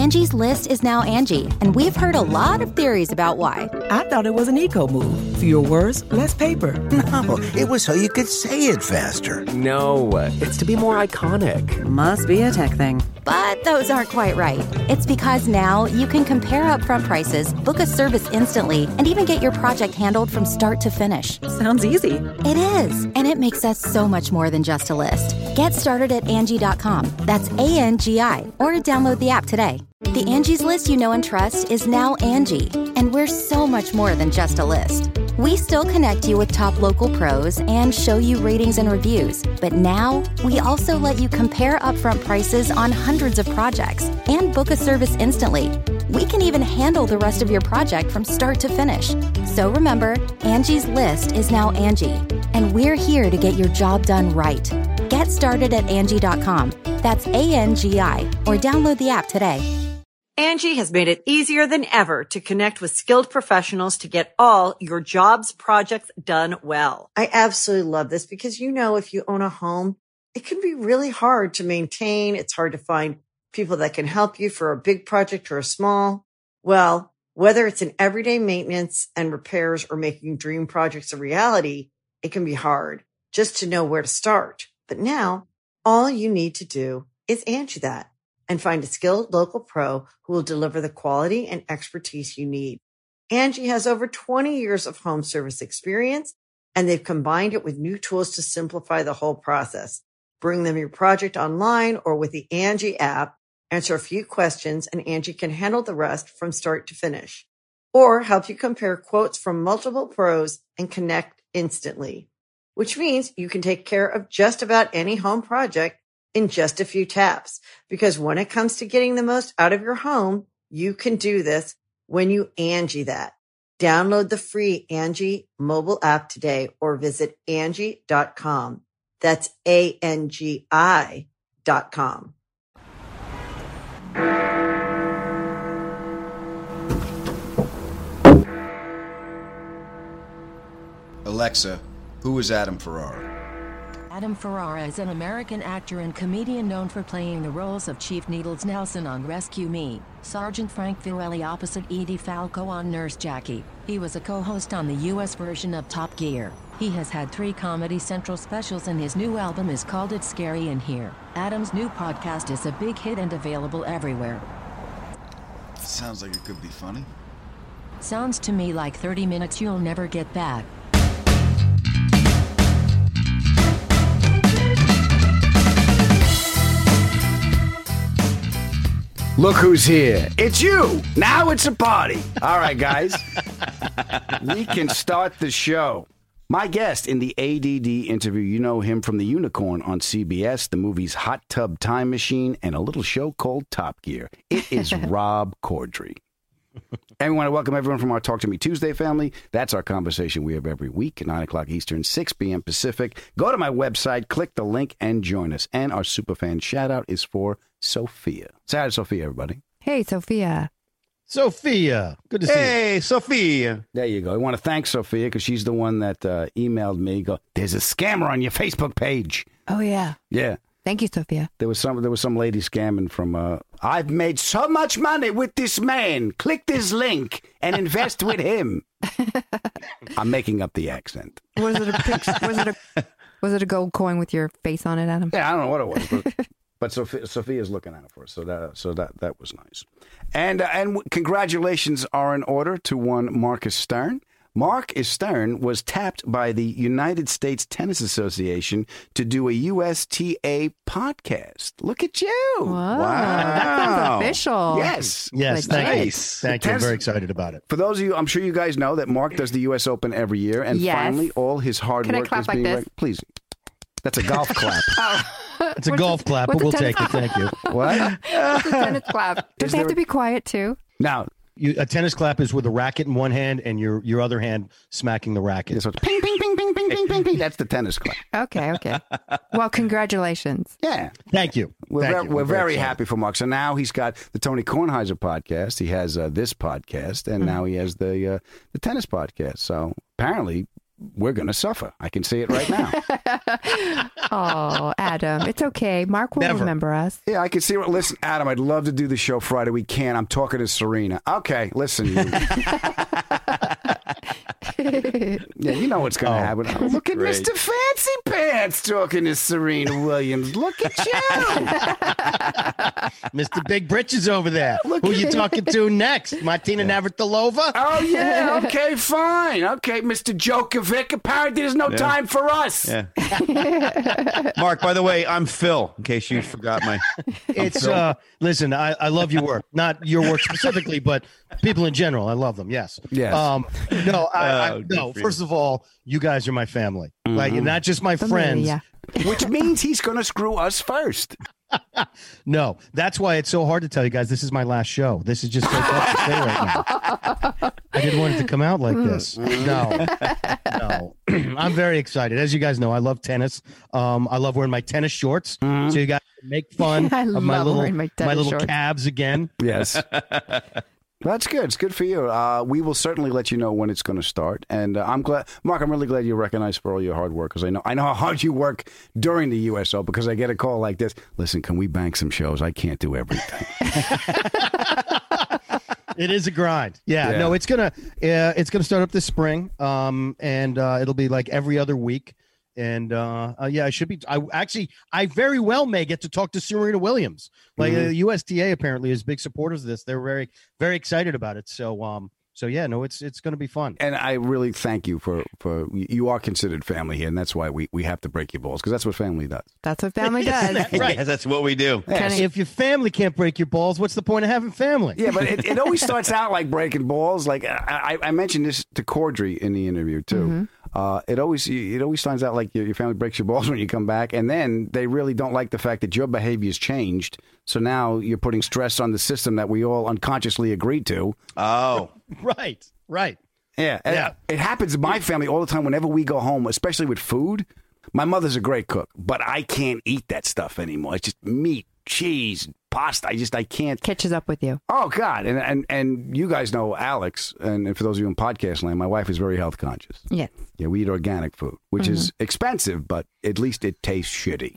Angie's List is now Angie, and we've heard a lot of theories about why. I thought it was an eco move. Fewer words, less paper. No, it was so you could say it faster. No, it's to be more iconic. Must be a tech thing. But those aren't quite right. It's because now you can compare upfront prices, book a service instantly, and even get your project handled from start to finish. Sounds easy. It is, and it makes us so much more than just a list. Get started at Angie.com. That's ANGI, or download the app today. The Angie's List you know and trust is now Angie, and we're so much more than just a list. We still connect you with top local pros and show you ratings and reviews, but now we also let you compare upfront prices on hundreds of projects and book a service instantly. We can even handle the rest of your project from start to finish. So remember, Angie's List is now Angie, and we're here to get your job done right. Get started at Angie.com. That's ANGI, or download the app today. Angie has made it easier than ever to connect with skilled professionals to get all your jobs projects done well. I absolutely love this because, if you own a home, it can be really hard to maintain. It's hard to find people that can help you for a big project or a small. Well, whether it's in everyday maintenance and repairs or making dream projects a reality, it can be hard just to know where to start. But now all you need to do is Angie that and find a skilled local pro who will deliver the quality and expertise you need. Angie has over 20 years of home service experience, and they've combined it with new tools to simplify the whole process. Bring them your project online or with the Angie app, answer a few questions, and Angie can handle the rest from start to finish. Or help you compare quotes from multiple pros and connect instantly, which means you can take care of just about any home project in just a few taps. Because when it comes to getting the most out of your home, you can do this when you Angie that. Download the free Angie mobile app today or visit Angie.com. That's ANGI.com. Alexa, who is Adam Ferrara? Adam Ferrara is an American actor and comedian known for playing the roles of Chief Needles Nelson on Rescue Me, Sergeant Frank Fiorelli opposite Edie Falco on Nurse Jackie. He was a co-host on the U.S. version of Top Gear. He has had 3 Comedy Central specials and his new album is called It's Scary in Here. Adam's new podcast is a big hit and available everywhere. Sounds like it could be funny. Sounds to me like 30 minutes you'll never get back. Look who's here. It's you. Now it's a party. All right, guys. We can start the show. My guest in the ADD interview, you know him from The Unicorn on CBS, the movies Hot Tub Time Machine, and a little show called Top Gear. It is Rob Corddry. And we want to welcome everyone from our Talk to Me Tuesday family. That's our conversation we have every week at 9 o'clock Eastern, 6 p.m. Pacific. Go to my website, click the link, and join us. And our superfan shout-out is for Sophia. Say hi to Sophia, everybody. Hey, Sophia. Sophia. Good to see you. Hey, Sophia. There you go. I want to thank Sophia because she's the one that emailed me. There's a scammer on your Facebook page. Oh, yeah. Yeah. Thank you, Sophia. There was some lady scamming from, I've made so much money with this man. Click this link and invest with him. I'm making up the accent. Was it a picture? Was it a gold coin with your face on it, Adam? Yeah, I don't know what it was, but Sophia's looking at it for us, so that was nice. And congratulations are in order to one Marcus Stern. Marcus Stern was tapped by the United States Tennis Association to do a USTA podcast. Look at you. Wow. That sounds official. Yes. Yes, thank you. I'm very excited about it. For those of you, I'm sure you guys know that Mark does the U.S. Open every year, and finally all his hard work is being recognized. Please. That's a golf clap. It's a golf clap, but we'll take it. Thank you. What? It's a tennis clap. Does they have to be quiet, too? Now, a tennis clap is with a racket in one hand and your other hand smacking the racket. So ping, ping, ping, ping, ping, ping, ping, ping. That's the tennis clap. Okay. Well, congratulations. Yeah. Thank you. We're very happy for Mark. So now he's got the Tony Kornheiser podcast. He has this podcast, and now he has the tennis podcast. So apparently we're going to suffer. I can say it right now. Oh, Adam, it's okay. Mark will remember us. Yeah, I can see it. Listen, Adam, I'd love to do the show Friday. We can't. I'm talking to Serena. Okay, listen. You. Yeah, you know what's going to happen. Oh, look at great. Mr. Fancy Pants talking to Serena Williams. Look at you. Mr. Big Britches over there. Who you talking to next? Martina Navratilova? Oh, yeah. Okay, fine. Okay, Mr. Djokovic. Apparently there's no time for us. Yeah. Mark, by the way, I'm Phil, in case you forgot my... It's, listen, I love your work. Not your work specifically, but people in general. I love them, yes. Yes. No, first of all, you guys are my family. Like, you're not just my friends. Yeah. Which means he's going to screw us first. No, that's why it's so hard to tell you guys this is my last show. This is just so tough to say right now. I didn't want it to come out like this. No. I'm very excited. As you guys know, I love tennis. I love wearing my tennis shorts. So you guys can make fun of my little calves again. Yes. That's good. It's good for you. We will certainly let you know when it's going to start. And I'm glad, Mark, I'm really glad you're recognized for all your hard work, because I know how hard you work during the USO, because I get a call like this. Listen, can we bank some shows? I can't do everything. It is a grind. Yeah. No, it's gonna start up this spring. And it'll be like every other week. And I should be. I very well may get to talk to Serena Williams. Like the USTA apparently is big supporters of this. They're very, very excited about it. So yeah, no, it's going to be fun. And I really thank you for you are considered family here, and that's why we have to break your balls, because that's what family does. That's what family does. Right. That's what we do. Yes. If your family can't break your balls, what's the point of having family? Yeah, but it always starts out like breaking balls. Like I mentioned this to Cordry in the interview too. Mm-hmm. It always starts out like your family breaks your balls when you come back, and then they really don't like the fact that your behavior's changed. So now you're putting stress on the system that we all unconsciously agreed to. Oh, right. Yeah. It happens in my family all the time. Whenever we go home, especially with food, my mother's a great cook, but I can't eat that stuff anymore. It's just meat, cheese, pasta. I can't. Catches up with you. Oh God. And you guys know Alex, and for those of you in podcast land, my wife is very health conscious. Yes. Yeah, we eat organic food, which is expensive, but at least it tastes shitty.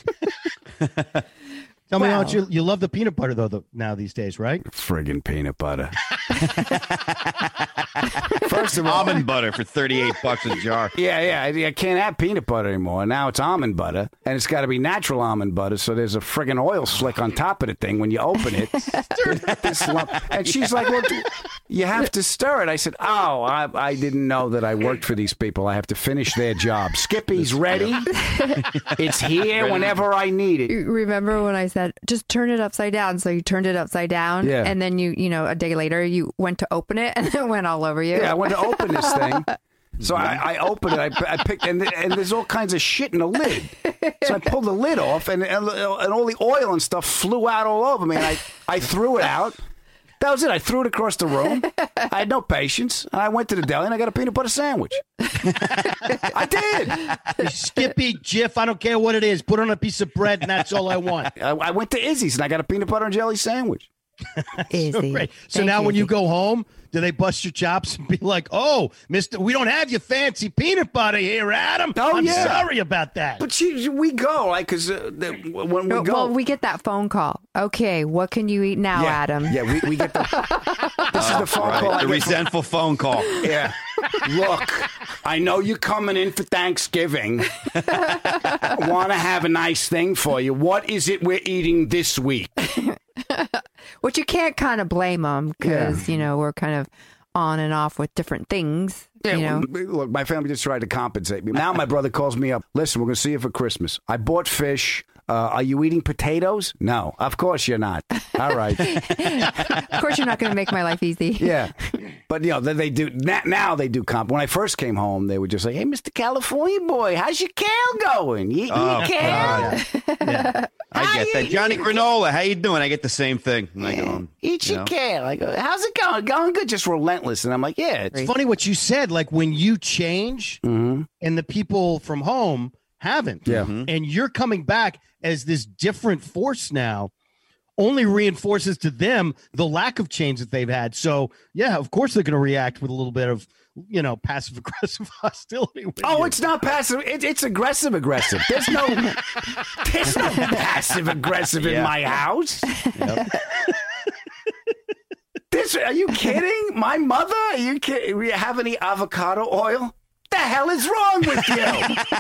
Tell me how much you love the peanut butter though now these days, right? Friggin' peanut butter. First of all, almond butter for $38 a jar. Yeah. I can't have peanut butter anymore. Now it's almond butter, and it's got to be natural almond butter. So there's a friggin' oil slick on top of the thing when you open it. This lump. And she's like, "Well, you have to stir it." I said, "Oh, I didn't know that I worked for these people. I have to finish their job. Skippy's ready. It's here whenever I need it." Remember when I said just turn it upside down? So you turned it upside down, and then you know a day later you went to open it, and it went all over you. Yeah, I went to open this thing. So I opened it. I picked, and there's all kinds of shit in the lid. So I pulled the lid off, and all the oil and stuff flew out all over me. And I threw it out. That was it. I threw it across the room. I had no patience. And I went to the deli and I got a peanut butter sandwich. I did. Skippy, Jif, I don't care what it is. Put on a piece of bread, and that's all I want. I went to Izzy's and I got a peanut butter and jelly sandwich. Izzy. So now when you go home, do they bust your chops and be like, "Oh, Mister, we don't have your fancy peanut butter here, Adam. I'm sorry about that." But we go like because when we go, well, we get that phone call. Okay, what can you eat now, Adam? Yeah, we get the. This is the phone call. The resentful phone call. Yeah. Look, I know you're coming in for Thanksgiving. I want to have a nice thing for you. What is it we're eating this week? Which you can't kind of blame them because, you know, we're kind of on and off with different things. Yeah, you know? Look, my family just tried to compensate me. Now my brother calls me up. Listen, we're going to see you for Christmas. I bought fish. Are you eating potatoes? No, of course you're not. All right. Of course you're not going to make my life easy. Yeah. But, you know, they do. Now they do comp. When I first came home, they would just say, "Hey, Mr. California boy, how's your kale going? You eat kale?" Yeah. I get that. Johnny Granola, how you doing? I get the same thing. Eat your kale. I go, "How's it going?" Going good, just relentless. And I'm like, yeah. It's funny what you said. Like when you change and the people from home haven't. Yeah. And you're coming back as this different force now only reinforces to them the lack of change that they've had. So, yeah, of course they're going to react with a little bit of passive aggressive hostility. With you. It's not passive. It's aggressive. There's no passive aggressive in my house. Yep. Are you kidding? My mother? Are you kidding? We have any avocado oil? The hell is wrong with you?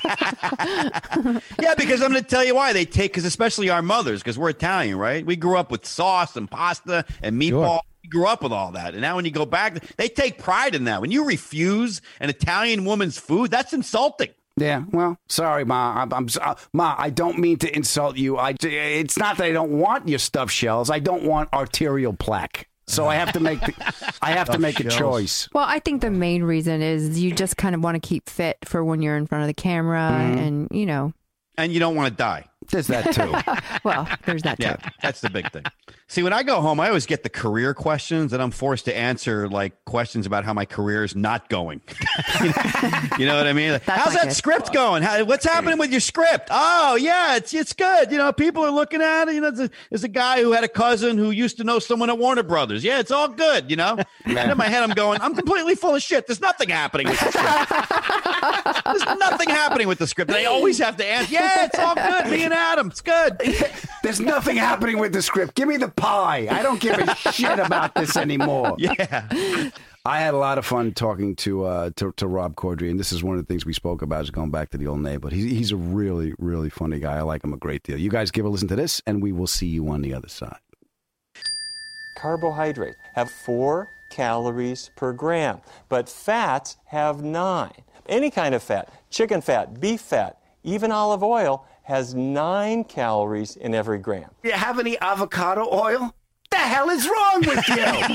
Yeah, because I'm going to tell you why. Because especially our mothers, because we're Italian, right? We grew up with sauce and pasta and meatball. Sure. We grew up with all that. And now when you go back, they take pride in that. When you refuse an Italian woman's food, that's insulting. Yeah, well, sorry, Ma. Ma, I don't mean to insult you. It's not that I don't want your stuffed shells. I don't want arterial plaque. So I have to make a choice. Well, I think the main reason is you just kind of want to keep fit for when you're in front of the camera, and and you don't want to die. There's that too. Well, there's that too. Yeah, that's the big thing. See, when I go home, I always get the career questions, and I'm forced to answer like questions about how my career is not going. You know what I mean? How's that script going? What's happening with your script? Oh, yeah, it's good. People are looking at it. There's a guy who had a cousin who used to know someone at Warner Brothers. Yeah, it's all good. And in my head, I'm going, I'm completely full of shit. There's nothing happening with the script. There's nothing happening with the script. And I always have to answer, yeah, it's all good. Me and Adam, it's good. There's nothing happening with the script. Give me the pie. I don't give a shit about this anymore. Yeah. I had a lot of fun talking to Rob Corddry, and this is one of the things we spoke about is going back to the old neighborhood. He's a really, really funny guy. I like him a great deal. You guys give a listen to this, and we will see you on the other side. Carbohydrates have 4 calories per gram, but fats have 9. Any kind of fat, chicken fat, beef fat, even olive oil, has 9 calories in every gram. You have any avocado oil? The hell is wrong with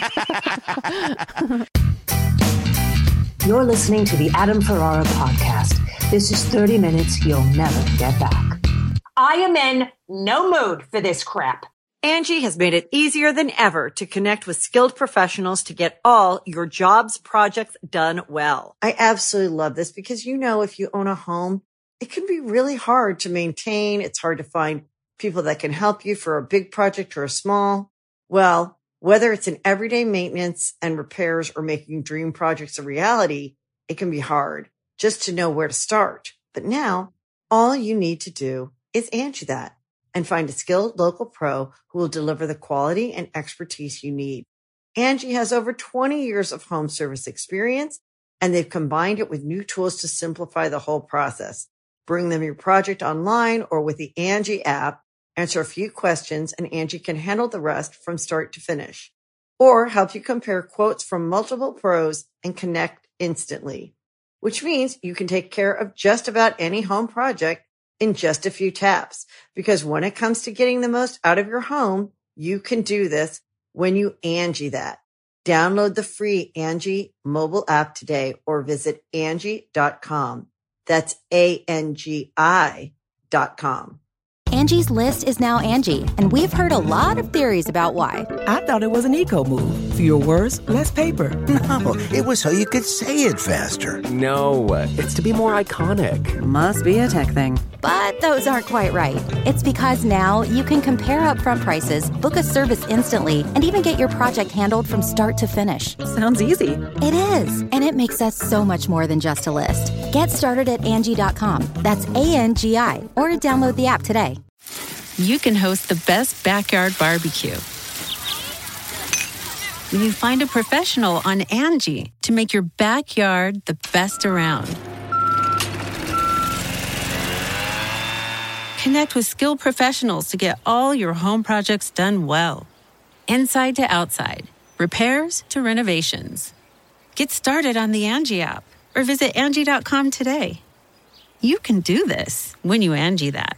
you? You're listening to the Adam Ferrara podcast. This is 30 minutes you'll never get back. I am in no mood for this crap. Angie has made it easier than ever to connect with skilled professionals to get all your jobs projects done well. I absolutely love this because, if you own a home, it can be really hard to maintain. It's hard to find people that can help you for a big project or a small. Well, whether it's in everyday maintenance and repairs or making dream projects a reality, it can be hard just to know where to start. But now all you need to do is Angie that and find a skilled local pro who will deliver the quality and expertise you need. Angie has over 20 years of home service experience, and they've combined it with new tools to simplify the whole process. Bring them your project online or with the Angie app, answer a few questions, and Angie can handle the rest from start to finish. Or help you compare quotes from multiple pros and connect instantly, which means you can take care of just about any home project in just a few taps. Because when it comes to getting the most out of your home, you can do this when you Angie that. Download the free Angie mobile app today or visit Angie.com. That's ANGI.com. Angie's List is now Angie, and we've heard a lot of theories about why. I thought it was an eco move. Fewer words, less paper. No, it was so you could say it faster. No, it's to be more iconic. Must be a tech thing. But those aren't quite right. It's because now you can compare upfront prices, book a service instantly, and even get your project handled from start to finish. Sounds easy. It is, and it makes us so much more than just a list. Get started at Angie.com. That's ANGI, or download the app today. You can host the best backyard barbecue when you find a professional on Angie to make your backyard the best around. Connect with skilled professionals to get all your home projects done well. Inside to outside, repairs to renovations. Get started on the Angie app or visit Angie.com today. You can do this when you Angie that.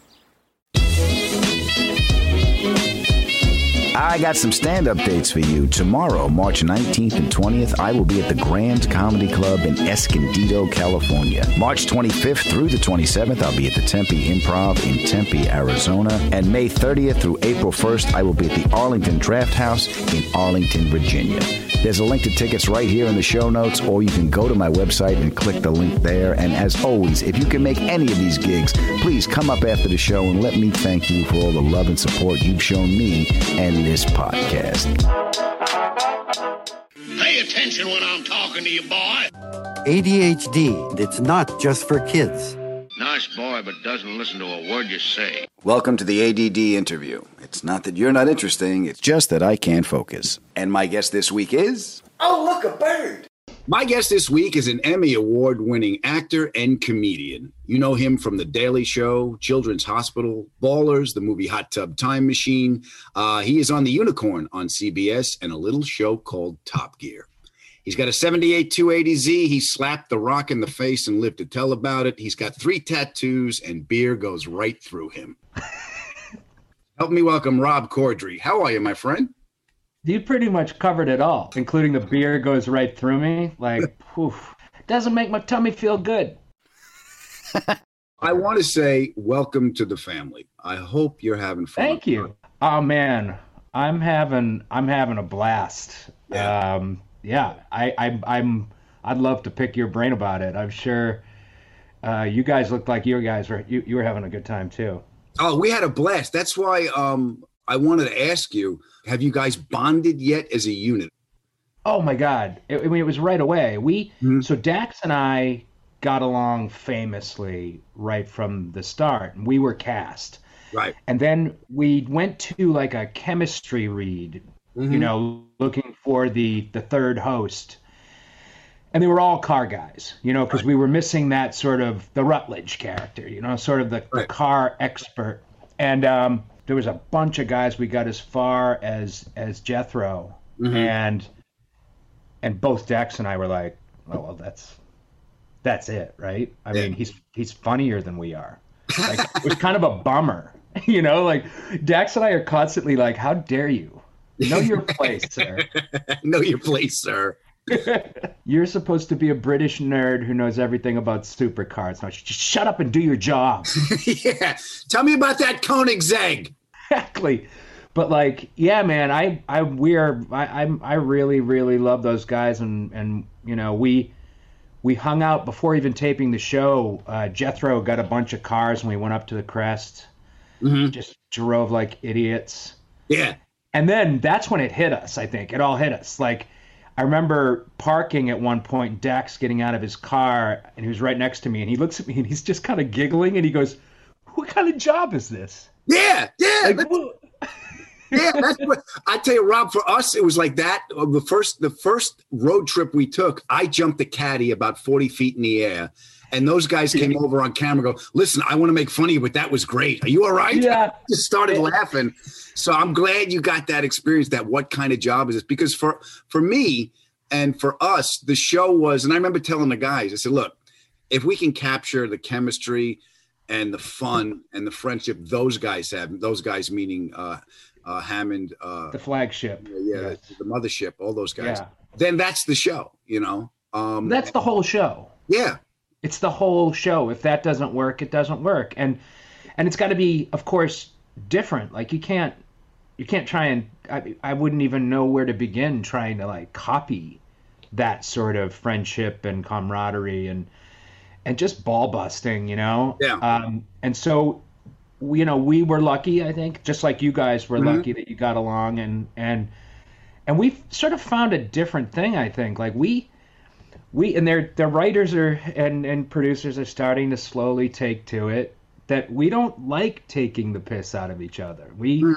I got some stand-up dates for you. Tomorrow, March 19th and 20th, I will be at the Grand Comedy Club in Escondido, California. March 25th through the 27th, I'll be at the Tempe Improv in Tempe, Arizona. And May 30th through April 1st, I will be at the Arlington Draft House in Arlington, Virginia. There's a link to tickets right here in the show notes, or you can go to my website and click the link there. And as always, if you can make any of these gigs, please come up after the show and let me thank you for all the love and support you've shown me and this podcast. Hey, attention when I'm talking to you, boy. ADHD, it's not just for kids. Nice boy, but doesn't listen to a word you say. Welcome to the ADD interview. It's not that you're not interesting, it's just that I can't focus. And my guest this week is... Oh, look, a bird! My guest this week is an Emmy Award-winning actor and comedian. You know him from The Daily Show, Children's Hospital, Ballers, the movie Hot Tub Time Machine. He is on The Unicorn on CBS and a little show called Top Gear. He's got a 78 280Z. He slapped The Rock in the face and lived to tell about it. He's got 3 tattoos and beer goes right through him. Help me welcome Rob Corddry. How are you, my friend? You pretty much covered it all, including the beer goes right through me. Like, poof, doesn't make my tummy feel good. I want to say welcome to the family. I hope you're having fun. Thank you. Oh man, I'm having a blast. Yeah. I'd love to pick your brain about it. I'm sure you guys looked like you were having a good time too. Oh, we had a blast. That's why I wanted to ask you, have you guys bonded yet as a unit? Oh my God. It was right away. So Dax and I got along famously right from the start, and we were cast. Right. And then we went to like a chemistry read, looking for the third host. And they were all car guys, because we were missing that sort of the Rutledge character, sort of the car expert. And there was a bunch of guys. We got as far as Jethro, and both Dax and I were like, oh, well, that's it, right? I mean, he's funnier than we are. Like, it was kind of a bummer, like Dax and I are constantly like, how dare you? Know your place, sir. Know your place, sir. You're supposed to be a British nerd who knows everything about supercars. Now, just shut up and do your job. Yeah. Tell me about that Koenigsegg. Exactly. But like, yeah, man, I really, really love those guys. And we hung out before even taping the show. Jethro got a bunch of cars and we went up to the crest, just drove like idiots. Yeah. And then that's when it hit us, I think. It all hit us. Like, I remember parking at one point, Dax getting out of his car, and he was right next to me, and he looks at me, and he's just kind of giggling, and he goes, what kind of job is this? Yeah. Like, that's what I tell you, Rob, for us, it was like that. The first road trip we took, I jumped the caddy about 40 feet in the air. And those guys came over on camera and go, listen, I want to make fun of you, but that was great. Are you all right? Yeah. I just started laughing. So I'm glad you got that experience, that what kind of job is this? Because for me and for us, the show was, and I remember telling the guys, I said, look, if we can capture the chemistry and the fun and the friendship those guys have, those guys meaning Hammond. The flagship. The mothership, all those guys. Yeah. Then that's the show, That's the whole show. Yeah. It's the whole show. If that doesn't work, it doesn't work. And it's got to be, of course, different. Like you can't try and I wouldn't even know where to begin trying to like copy that sort of friendship and camaraderie and just ball busting, Yeah. And so we were lucky, I think, just like you guys were lucky that you got along and we've sort of found a different thing, I think. Like we and their writers and producers are starting to slowly take to it that we don't like taking the piss out of each other.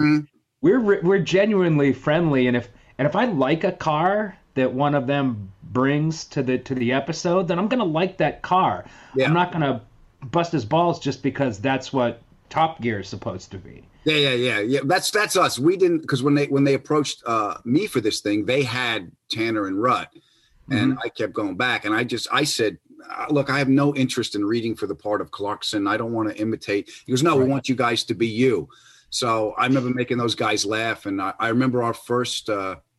We're genuinely friendly, and if I like a car that one of them brings to the episode, then I'm gonna like that car. Yeah. I'm not gonna bust his balls just because that's what Top Gear is supposed to be. Yeah. That's us. We didn't, because when they approached me for this thing, they had Tanner and Rut. And I kept going back, and I said, look, I have no interest in reading for the part of Clarkson. I don't want to imitate. He goes, no, we want you guys to be you. So I remember making those guys laugh. And I remember our first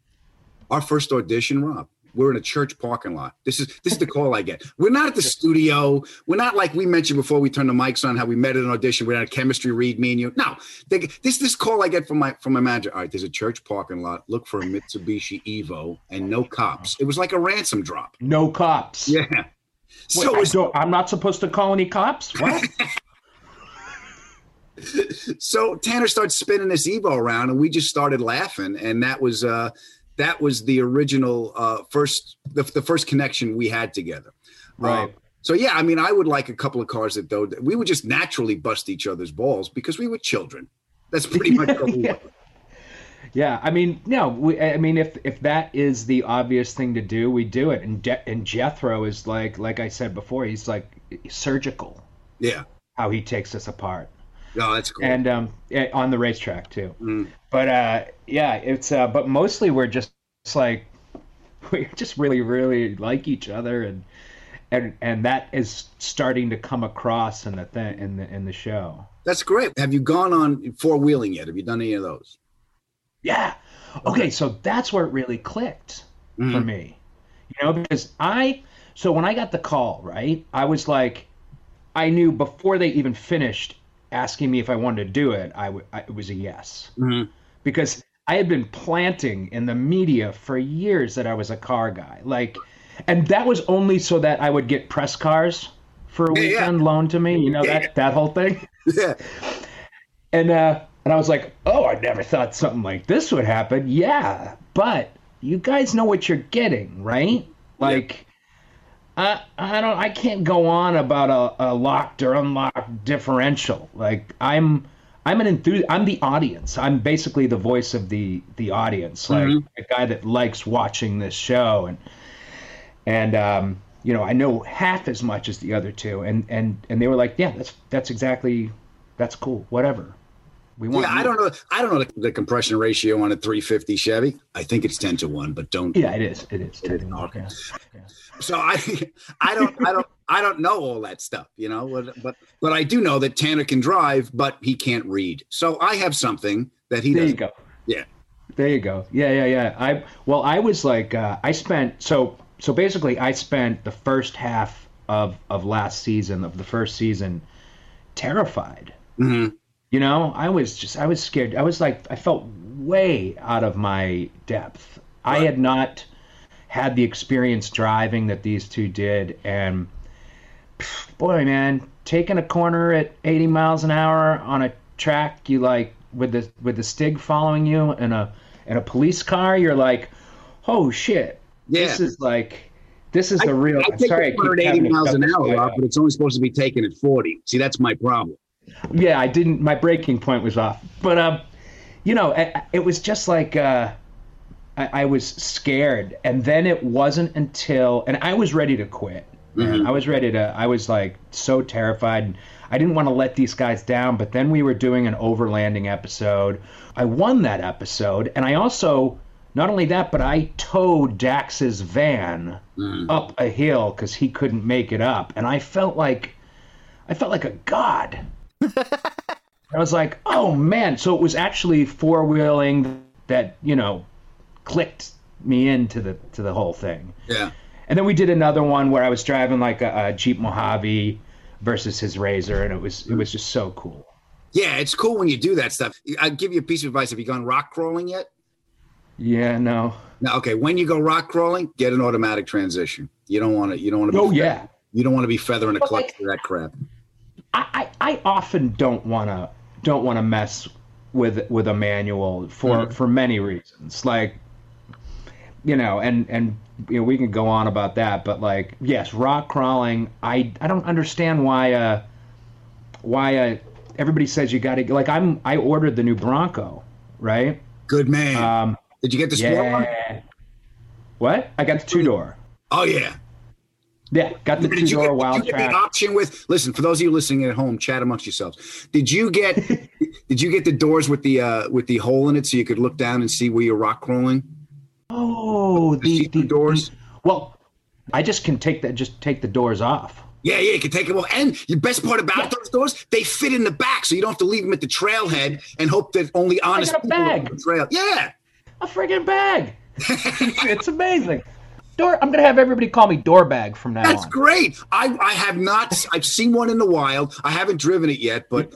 audition, Rob. We're in a church parking lot. This is the call I get. We're not at the studio. We're not like we mentioned before we turned the mics on, how we met at an audition. We're at a chemistry read, me and you. No, this call I get from my manager. All right, there's a church parking lot. Look for a Mitsubishi Evo and no cops. It was like a ransom drop. No cops. Yeah. So I'm not supposed to call any cops? What? So Tanner starts spinning this Evo around, and we just started laughing, and that was that was the original the first connection we had together. Right. So yeah, I mean, I would like a couple of cars that though we would just naturally bust each other's balls because we were children. That's pretty much what we were. Yeah, I mean, no, if that is the obvious thing to do, we do it. And Jethro is like I said before, he's like surgical. Yeah. How he takes us apart. Oh, that's cool. And on the racetrack too. But yeah, it's but mostly we're just like we just really, really like each other, and that is starting to come across in the show. That's great. Have you gone on four-wheeling yet? Have you done any of those? Yeah. Okay, so that's where it really clicked for me. You know, because so when I got the call, right, I was like, I knew before they even finished asking me if I wanted to do it, it was a yes. Because I had been planting in the media for years that I was a car guy. And that was only so that I would get press cars for a weekend loaned to me, you know, that whole thing. Yeah. And I was like, oh, I never thought something like this would happen. Yeah, but you guys know what you're getting, right? Like, I can't go on about a locked or unlocked differential. Like, I'm an enthusiast. I'm the audience. I'm basically the voice of the audience, like a guy that likes watching this show, and you know, I know half as much as the other two, and they were like, yeah, that's cool, whatever. I don't know the compression ratio on a 350 Chevy. I think it's 10-1, but don't. Yeah, it is 10-1. Okay. Yeah. So I don't know all that stuff, you know. But I do know that Tanner can drive, but he can't read. So I have something that he doesn't. There you go. Yeah. There you go. Yeah. I was like, I spent so basically I spent the first half of last season of the first season terrified. You know, I was scared. I was like, I felt way out of my depth. Right. I had not had the experience driving that these two did. And boy, man, taking a corner at 80 miles an hour on a track, you like with the Stig following you in a police car, you're like, oh shit. Yeah. This is the real. I take a corner at 80 miles an hour, but it's only supposed to be taken at 40. See, that's my problem. Yeah, my breaking point was off. But, you know, it was just like I was scared. And then it wasn't until, and I was ready to quit. I was like so terrified. And I didn't want to let these guys down. But then we were doing an overlanding episode. I won that episode. And I also, not only that, but I towed Dax's van up a hill because he couldn't make it up. And I felt like a god. I was like, oh man. So it was actually four-wheeling that, you know, clicked me into the whole thing. Yeah. And then we did another one where I was driving like a Jeep Mojave versus his Razor, and it was just so cool. Yeah, it's cool when you do that stuff. I'll give you a piece of advice. Have you gone rock crawling yet? Yeah, no. No, okay. When you go rock crawling, get an automatic transmission. You don't want to. Oh yeah. You don't want to be feathering a clutch for that crap. I often don't want to mess with a manual for many reasons. Like, you know, and you know, we can go on about that, but like, yes, rock crawling. I don't understand why everybody says you got to, like, I ordered the new Bronco, right? Good man. Did you get the sport one? What? I got the two-door. Oh yeah. Yeah, got the two-door Wild Track. Did you get the option with? Listen, for those of you listening at home, chat amongst yourselves. Did you get the doors with the hole in it so you could look down and see where you're rock crawling? Oh, the doors. Well, I just can take the doors off. Yeah, you can take them off. And the best part about those doors, they fit in the back, so you don't have to leave them at the trailhead and hope that only honest people bag. On the trail. Yeah, a friggin' bag. It's amazing. I'm gonna have everybody call me Door Bag from now on. That's great. I have not. I've seen one in the wild. I haven't driven it yet, but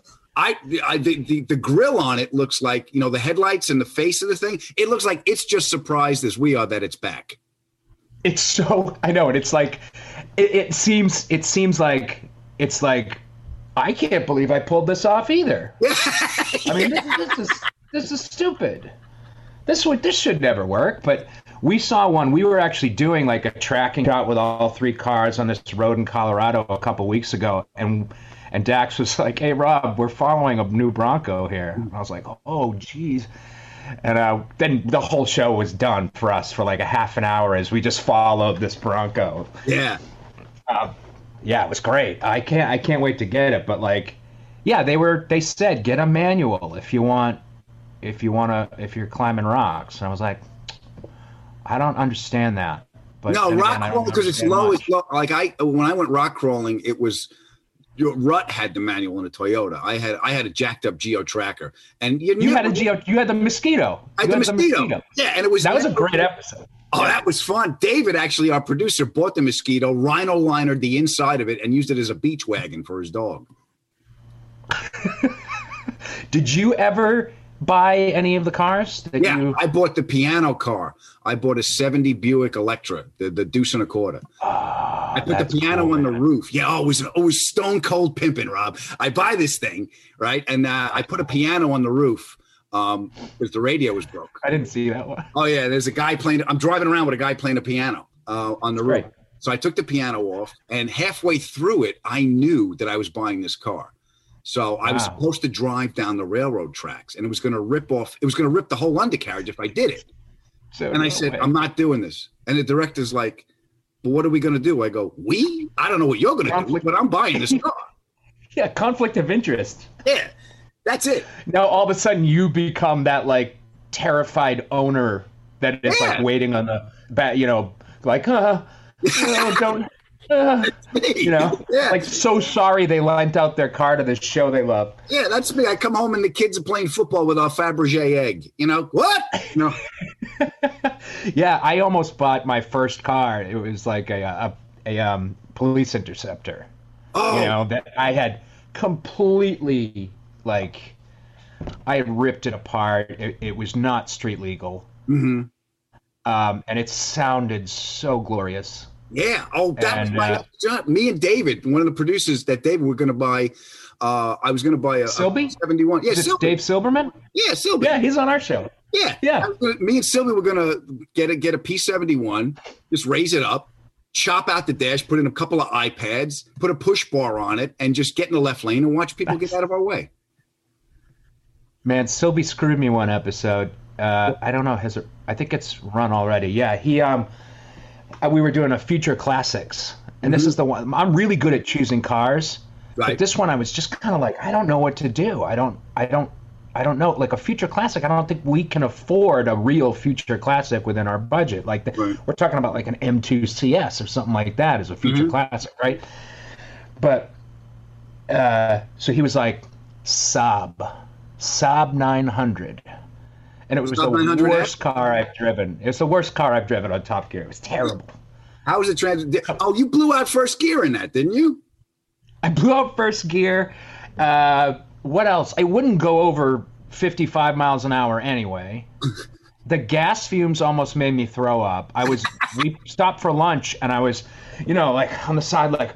the grill on it looks like, you know, the headlights and the face of the thing. It looks like it's just surprised as we are that it's back. It's so, I know, and it's like it seems like it's like I can't believe I pulled this off either. I mean, this is stupid. this should never work. But we saw one. We were actually doing like a tracking shot with all 3 cars on this road in Colorado a couple weeks ago, and Dax was like, "Hey Rob, we're following a new Bronco here." And I was like, "Oh geez." And then the whole show was done for us for like a half an hour as we just followed this Bronco. Yeah. Yeah, it was great. I can't wait to get it. But like, yeah, they said get a manual if you're climbing rocks. And I was like, I don't understand that. But no, rock crawling because it's low. It's low. Like when I went rock crawling, it was Rut had the manual in a Toyota. I had a jacked up Geo Tracker, and you had the Mosquito. I had the Mosquito. Yeah, and that was a great episode. Oh, that was fun. David, actually, our producer, bought the Mosquito, rhino linered the inside of it, and used it as a beach wagon for his dog. Did you ever buy any of the cars? I bought the piano car. I bought a 70 Buick Electra, the deuce and a quarter. I put the piano on the roof. Yeah, it was stone cold pimping, Rob. I buy this thing, right? And I put a piano on the roof. Because the radio was broke. I didn't see that one. Oh yeah, there's a guy playing. I'm driving around with a guy playing a piano on the roof. So I took the piano off, and halfway through it, I knew that I was buying this car. So I was supposed to drive down the railroad tracks, and it was going to rip off. It was going to rip the whole undercarriage if I did it. I said, I'm not doing this. And the director's like, "Well, what are we going to do?" I go, I don't know what you're going to do, but I'm buying this car. Yeah, conflict of interest. Yeah. That's it. Now all of a sudden you become that like terrified owner that is like waiting on the bat, like don't like so sorry they lent out their car to this show they love. Yeah, that's me. I come home and the kids are playing football with our Fabergé egg. What? No. Yeah, I almost bought my first car. It was like a police interceptor. Oh. That I had completely. Like, I ripped it apart. It was not street legal. Mm-hmm. And it sounded so glorious. Yeah. Oh, that was my me and David, one of the producers that David were going to buy. I was going to buy a Silby? 71. Yeah, Silby. Dave Silberman? Yeah, Silby. Yeah, he's on our show. Yeah. Me and Silby were going to get a P71, just raise it up, chop out the dash, put in a couple of iPads, put a push bar on it, and just get in the left lane and watch people get out of our way. Man, Silby screwed me one episode. I don't know. I think it's run already. Yeah, we were doing a Future Classics, and this is the one. I'm really good at choosing cars, but this one I was just kind of like, I don't know what to do. I don't know. Like a Future Classic, I don't think we can afford a real Future Classic within our budget. Like we're talking about like an M2 CS or something like that as a Future Classic, right? But so he was like Saab 900, and it was the worst car I've driven. It was the worst car I've driven on Top Gear. It was terrible. How was it Oh, you blew out first gear in that, didn't you? I blew out first gear. What else? I wouldn't go over 55 miles an hour anyway. The gas fumes almost made me throw up. We stopped for lunch, and I was, like on the side, like,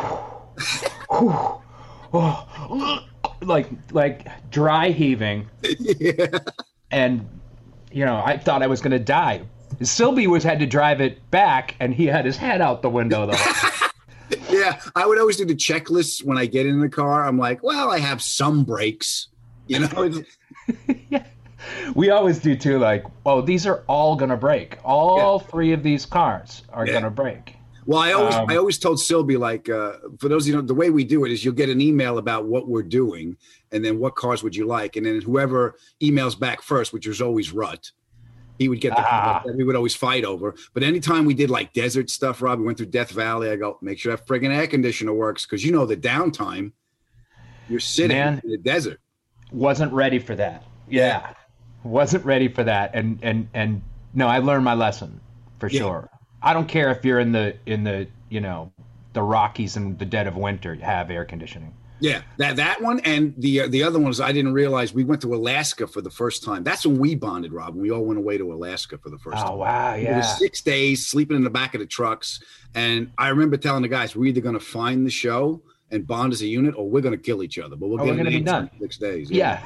like dry heaving. Yeah. And, I thought I was going to die. Silby had to drive it back, and he had his head out the window, though. Yeah, I would always do the checklists when I get in the car. I'm like, well, I have some brakes, Yeah. We always do, too, like, these are all going to break. All 3 of these cars are going to break. Well, I always told Silby, like, for those, the way we do it is you'll get an email about what we're doing, and then what cars would you like? And then whoever emails back first, which was always Rut, he would get the car that we would always fight over. But anytime we did like desert stuff, Rob, we went through Death Valley, I go, make sure that friggin' air conditioner works, because the downtime, you're sitting in the desert. Wasn't ready for that. Yeah. Wasn't ready for that. And no, I learned my lesson for sure. I don't care if you're in the the Rockies in the dead of winter, have air conditioning. Yeah, that one, and the other ones I didn't realize. We went to Alaska for the first time. That's when we bonded, Rob. We all went away to Alaska for the first time. Oh wow, yeah. It was 6 days sleeping in the back of the trucks, and I remember telling the guys, we're either going to find the show and bond as a unit, or we're going to kill each other. But we're going to be done in 6 days. Yeah.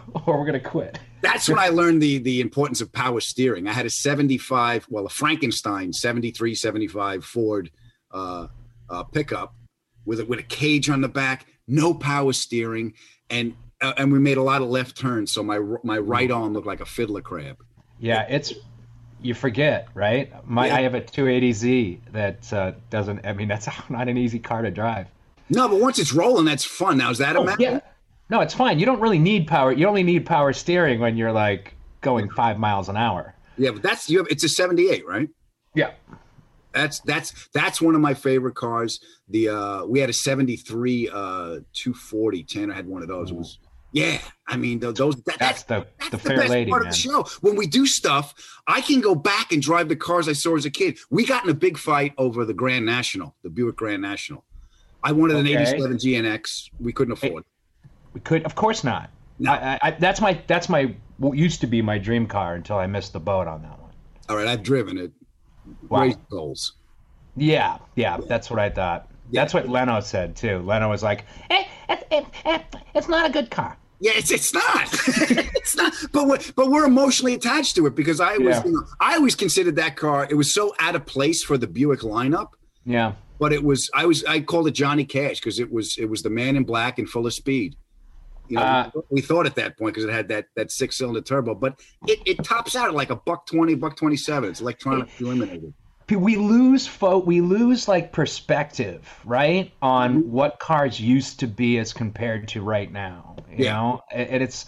or we're going to quit. That's when I learned the importance of power steering. I had a a Frankenstein 73, 75 Ford pickup with a cage on the back, no power steering, and we made a lot of left turns, so my right arm looked like a fiddler crab. Yeah, you forget, right? I have a 280Z that doesn't. I mean, that's not an easy car to drive. No, but once it's rolling, that's fun. Now, is that a matter? Yeah. No, it's fine. You don't really need power. You only need power steering when you're like going 5 miles an hour. Yeah, but it's a 78, right? Yeah. That's one of my favorite cars. We had a 73 240. Tanner had one of those. It was I mean that's the fair best lady, part man. of the show. When we do stuff, I can go back and drive the cars I saw as a kid. We got in a big fight over the Grand National, the Buick Grand National. I wanted an 87 GNX. We couldn't afford it. We could, of course not. No. That's what used to be my dream car until I missed the boat on that one. All right, I've driven it. Wow. Raised goals. Yeah, that's what I thought. Yeah. That's what Leno said too. Leno was like, "It's not a good car." Yeah, it's not. It's not. But we're emotionally attached to it because I always considered that car. It was so out of place for the Buick lineup. Yeah. But I called it Johnny Cash because it was the man in black and full of speed. You know, we thought at that point because it had that 6-cylinder turbo, but it tops out at like $120, $127. It's electronically eliminated. We lose like perspective, right, on what cars used to be as compared to right now. You know, and it's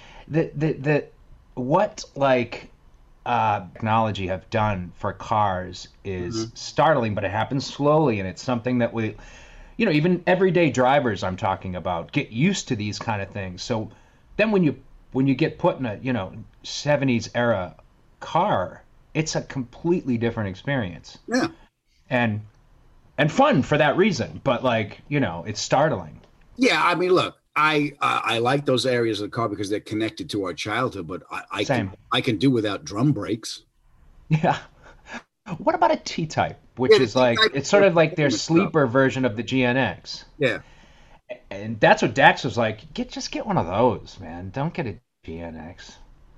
what like technology have done for cars is startling, but it happens slowly, and it's something that we. You know, even everyday drivers I'm talking about get used to these kind of things. So then when you get put in a 70s era car, it's a completely different experience. Yeah. And fun for that reason, but it's startling. Yeah, I mean, look, I like those areas of the car because they're connected to our childhood, but I can do without drum brakes. Yeah. What about a T-Type, which is like it's sort of like their sleeper version of the GNX? Yeah, and that's what Dax was like. Just get one of those, man. Don't get a GNX.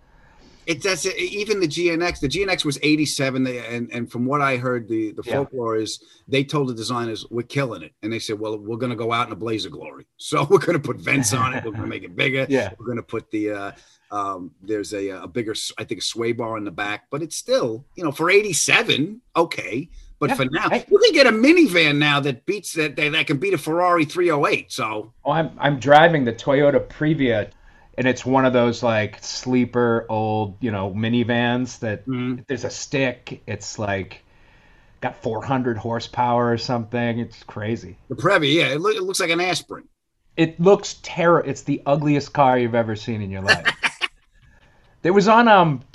Even the GNX. The GNX was 87, and from what I heard, the folklore is they told the designers we're killing it, and they said, well, we're going to go out in a blaze of glory. So we're going to put vents on it. We're going to make it bigger. Yeah, we're going to put the. There's a bigger, I think, a sway bar in the back, but it's still, for 87, okay. But for now, you can get a minivan now that beats that can beat a Ferrari 308. So, I'm driving the Toyota Previa, and it's one of those like sleeper old, minivans that there's a stick. It's like got 400 horsepower or something. It's crazy. The Previa, yeah, it looks like an aspirin. It looks terrible. It's the ugliest car you've ever seen in your life. It was on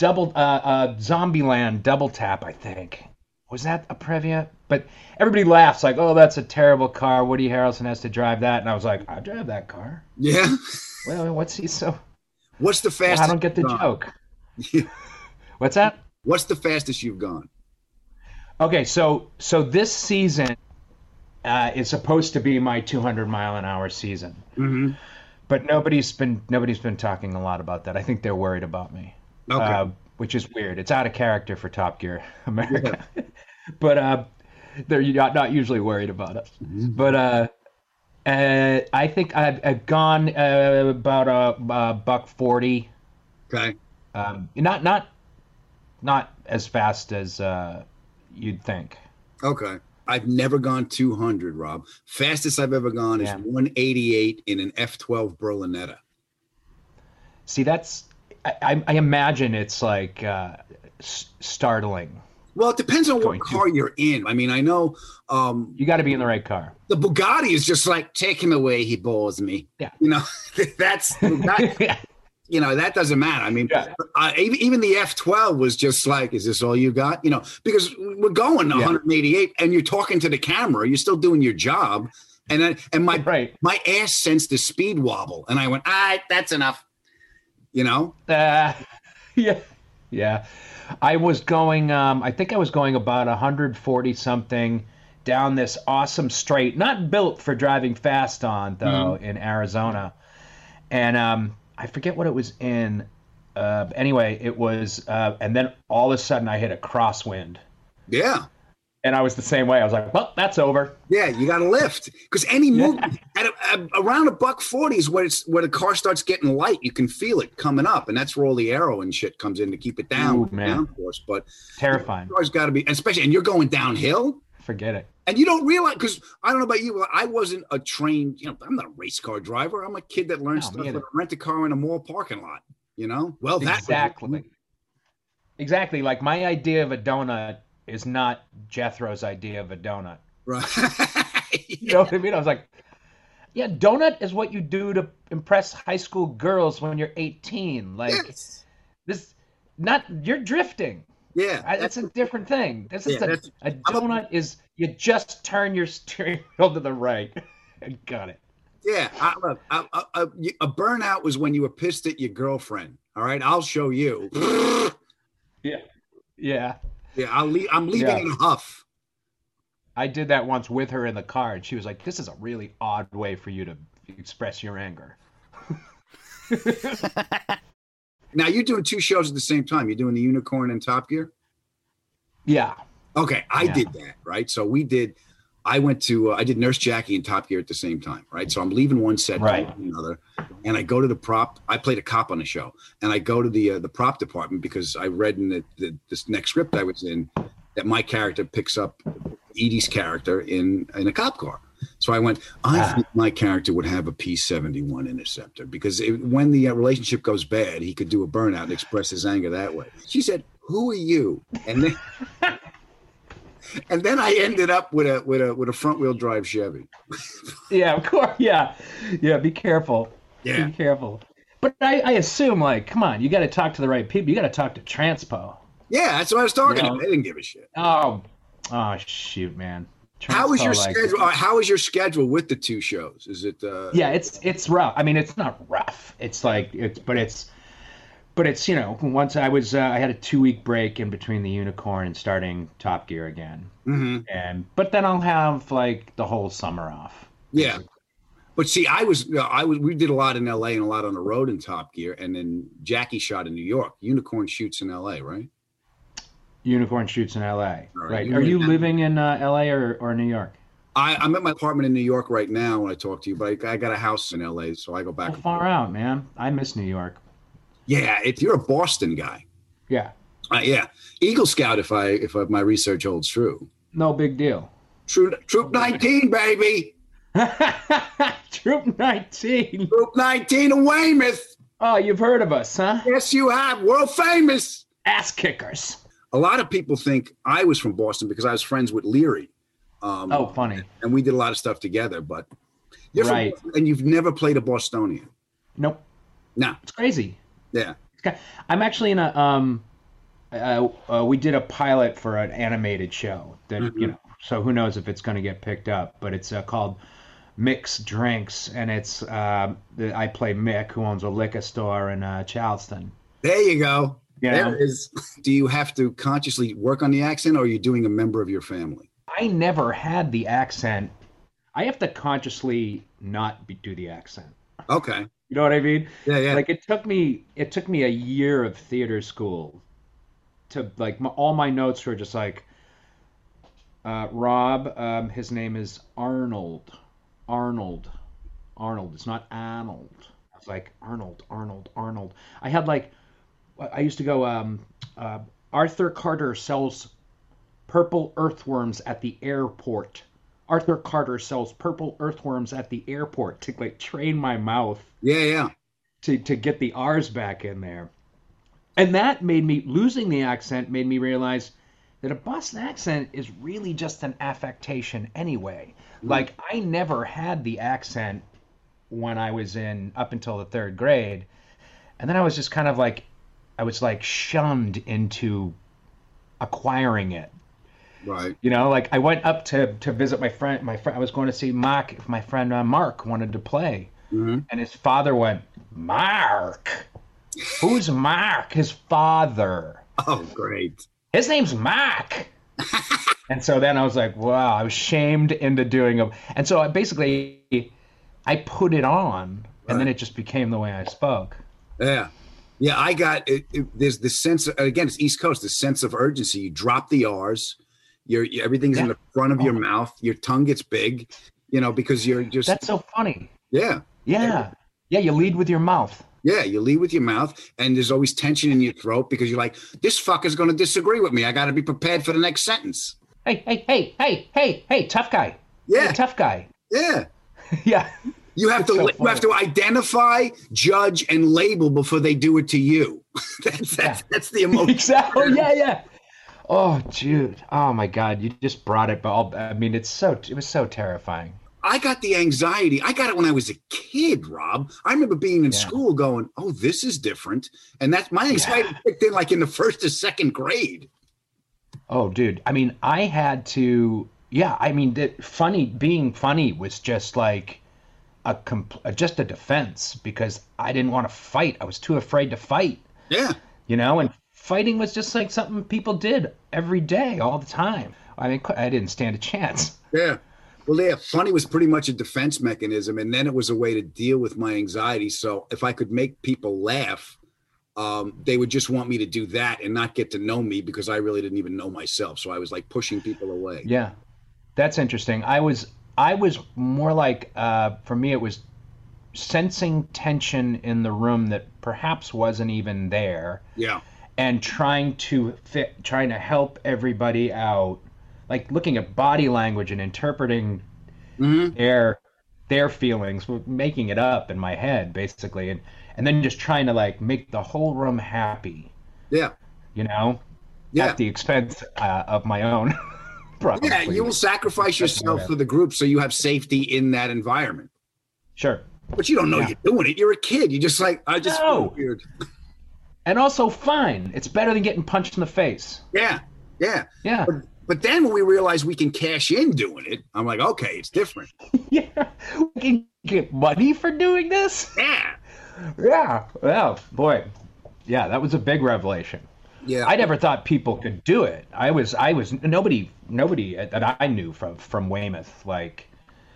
Zombieland Double Tap, I think. Was that a Previa? But everybody laughs like, "Oh, that's a terrible car. Woody Harrelson has to drive that." And I was like, "I drive that car." Yeah. Well, what's the fastest? Well, I don't get the joke. What's that? What's the fastest you've gone? Okay, so this season is supposed to be my 200-mile-an-hour season. Mm-hmm. But nobody's been talking a lot about that. I think they're worried about me, which is weird. It's out of character for Top Gear America, but they're not usually worried about us. Mm-hmm. But I think I've gone about a $140. Okay. Not as fast as you'd think. Okay. I've never gone 200, Rob. Fastest I've ever gone is 188 in an F12 Berlinetta. See, I imagine it's like startling. Well, it depends on what car you're in. I mean, I know you got to be in the right car. The Bugatti is just like, take him away, he bores me. Yeah, that's that doesn't matter. I mean, even the F12 was just like, is this all you got? Because we're going 188 and you're talking to the camera, you're still doing your job. And my ass sensed the speed wobble. And I went, all right, that's enough. Yeah. I was going, I think I was going about 140 something down this awesome straight, not built for driving fast on though, in Arizona. And, I forget what it was in. Anyway, it was, and then all of a sudden I hit a crosswind. Yeah. And I was the same way. I was like, well, that's over. Yeah, you got to lift. Because any movement, around $140 is where the car starts getting light. You can feel it coming up. And that's where all the aero and shit comes in to keep it down. Ooh, man. Downforce. But terrifying. The car's got to be, especially, and you're going downhill. Forget it. And you don't realize, because I don't know about you, but I wasn't a trained, I'm not a race car driver. I'm a kid that learned stuff to rent a car in a mall parking lot, Well, Exactly. Like my idea of a donut is not Jethro's idea of a donut. Right. You know what I mean? I was like, yeah, donut is what you do to impress high school girls when you're 18. Like you're drifting. Yeah. That's a different thing. A donut is you just turn your steering wheel to the right. Got it. Yeah. A burnout was when you were pissed at your girlfriend. All right. I'll show you. Yeah. Yeah. Yeah. I'm leaving in a huff. I did that once with her in the car, and she was like, this is a really odd way for you to express your anger. Now, you're doing 2 shows at the same time. You're doing the Unicorn and Top Gear? Yeah. Okay, I did that, right? So I did Nurse Jackie and Top Gear at the same time, right? So I'm leaving one set, going to another, and I go to the prop. I played a cop on the show, and I go to the prop department because I read in this next script I was in that my character picks up Edie's character in a cop car. So I went, I think my character would have a P-71 Interceptor because when the relationship goes bad, he could do a burnout and express his anger that way. She said, who are you? And then I ended up with a front wheel drive Chevy. Yeah, of course. Yeah. Yeah. Be careful. Yeah. Be careful. But I assume, like, come on, you got to talk to the right people. You got to talk to Transpo. Yeah, that's what I was talking about. They didn't give a shit. Oh, shoot, man. How is your schedule? How is your schedule with the 2 shows? Is it? Yeah, it's rough. I mean, it's not rough. It's like but it's once I had a 2-week break in between the Unicorn and starting Top Gear again, but then I'll have like the whole summer off. Yeah, but see, we did a lot in LA and a lot on the road in Top Gear, and then Jackie shot in New York. Unicorn shoots in LA, right? Unicorn shoots in LA. Right. Are you living in LA or New York? I'm at my apartment in New York right now when I talk to you, but I got a house in LA, so I go back. Far out, man. I miss New York. Yeah, you're a Boston guy. Yeah. Yeah. Eagle Scout, if my research holds true. No big deal. Troop 19, baby. Troop 19. Troop 19 of Weymouth. Oh, you've heard of us, huh? Yes, you have. World famous. Ass kickers. A lot of people think I was from Boston because I was friends with Leary. Funny. And we did a lot of stuff together, but you're from Boston, and you've never played a Bostonian. Nope. No. It's crazy. Yeah. I'm actually in we did a pilot for an animated show that, so who knows if it's going to get picked up, but it's called Mick's Drinks, and it's I play Mick, who owns a liquor store in Charleston. There you go. Yeah. There it is. Do you have to consciously work on the accent, or are you doing a member of your family? I never had the accent. I have to consciously not do the accent. Okay. You know what I mean? Yeah. Like it took me a year of theater school to all my notes were just like, Rob, his name is Arnold. It's not Arnold. I was like, Arnold. I had I used to go, Arthur Carter sells purple earthworms at the airport. Arthur Carter sells purple earthworms at the airport to train my mouth. Yeah. To get the R's back in there. And that losing the accent made me realize that a Boston accent is really just an affectation anyway. Like I never had the accent when I was up until the 3rd grade. And then I was just kind of shunned into acquiring it. Right. I went up to visit my friend. I was going to see Mark if my friend Mark wanted to play. Mm-hmm. And his father went, Mark? Who's Mark? His father. Oh, great. His name's Mark. And so then I was like, wow, I was shamed into doing it. And so I put it on, and then it just became the way I spoke. Yeah. Yeah, I got it. There's this sense, again, it's East Coast, the sense of urgency. You drop the R's, everything's in the front of your mouth, your tongue gets big, because you're just. That's so funny. Yeah. Yeah. Yeah, you lead with your mouth. Yeah, you lead with your mouth, and there's always tension in your throat because you're like, this fucker's going to disagree with me. I got to be prepared for the next sentence. Hey, tough guy. Yeah. Hey, tough guy. Yeah. Yeah. You have to identify, judge, and label before they do it to you. That's the emotion. Exactly. Yeah. Oh, dude. Oh my God. You just brought it. But I mean, it was so terrifying. I got the anxiety. I got it when I was a kid, Rob. I remember being in school going, "Oh, this is different," and that's my anxiety kicked in like in the first or second grade. Oh, dude. I mean, I had to. Yeah. I mean, being funny was just like. Just a defense because I didn't want to fight. I was too afraid to fight. Yeah. And fighting was just like something people did every day, all the time. I mean, I didn't stand a chance. Yeah. Well, yeah, funny was pretty much a defense mechanism, and then it was a way to deal with my anxiety. So if I could make people laugh, they would just want me to do that and not get to know me because I really didn't even know myself. So I was like pushing people away. Yeah. That's interesting. I was more like, for me, it was sensing tension in the room that perhaps wasn't even there. Yeah. And trying to help everybody out, like looking at body language and interpreting their feelings, making it up in my head, basically. And then just trying to like make the whole room happy. Yeah. At the expense of my own. Probably. Yeah, you will sacrifice yourself for the group so you have safety in that environment. Sure. But you don't know you're doing it. You're a kid. You're just like, I just feel weird. And also, fine. It's better than getting punched in the face. Yeah. Yeah. But then when we realize we can cash in doing it, I'm like, okay, it's different. Yeah. We can get money for doing this? Yeah. Yeah. Well, boy. Yeah, that was a big revelation. Yeah, I never thought people could do it. I was nobody that I knew from Weymouth like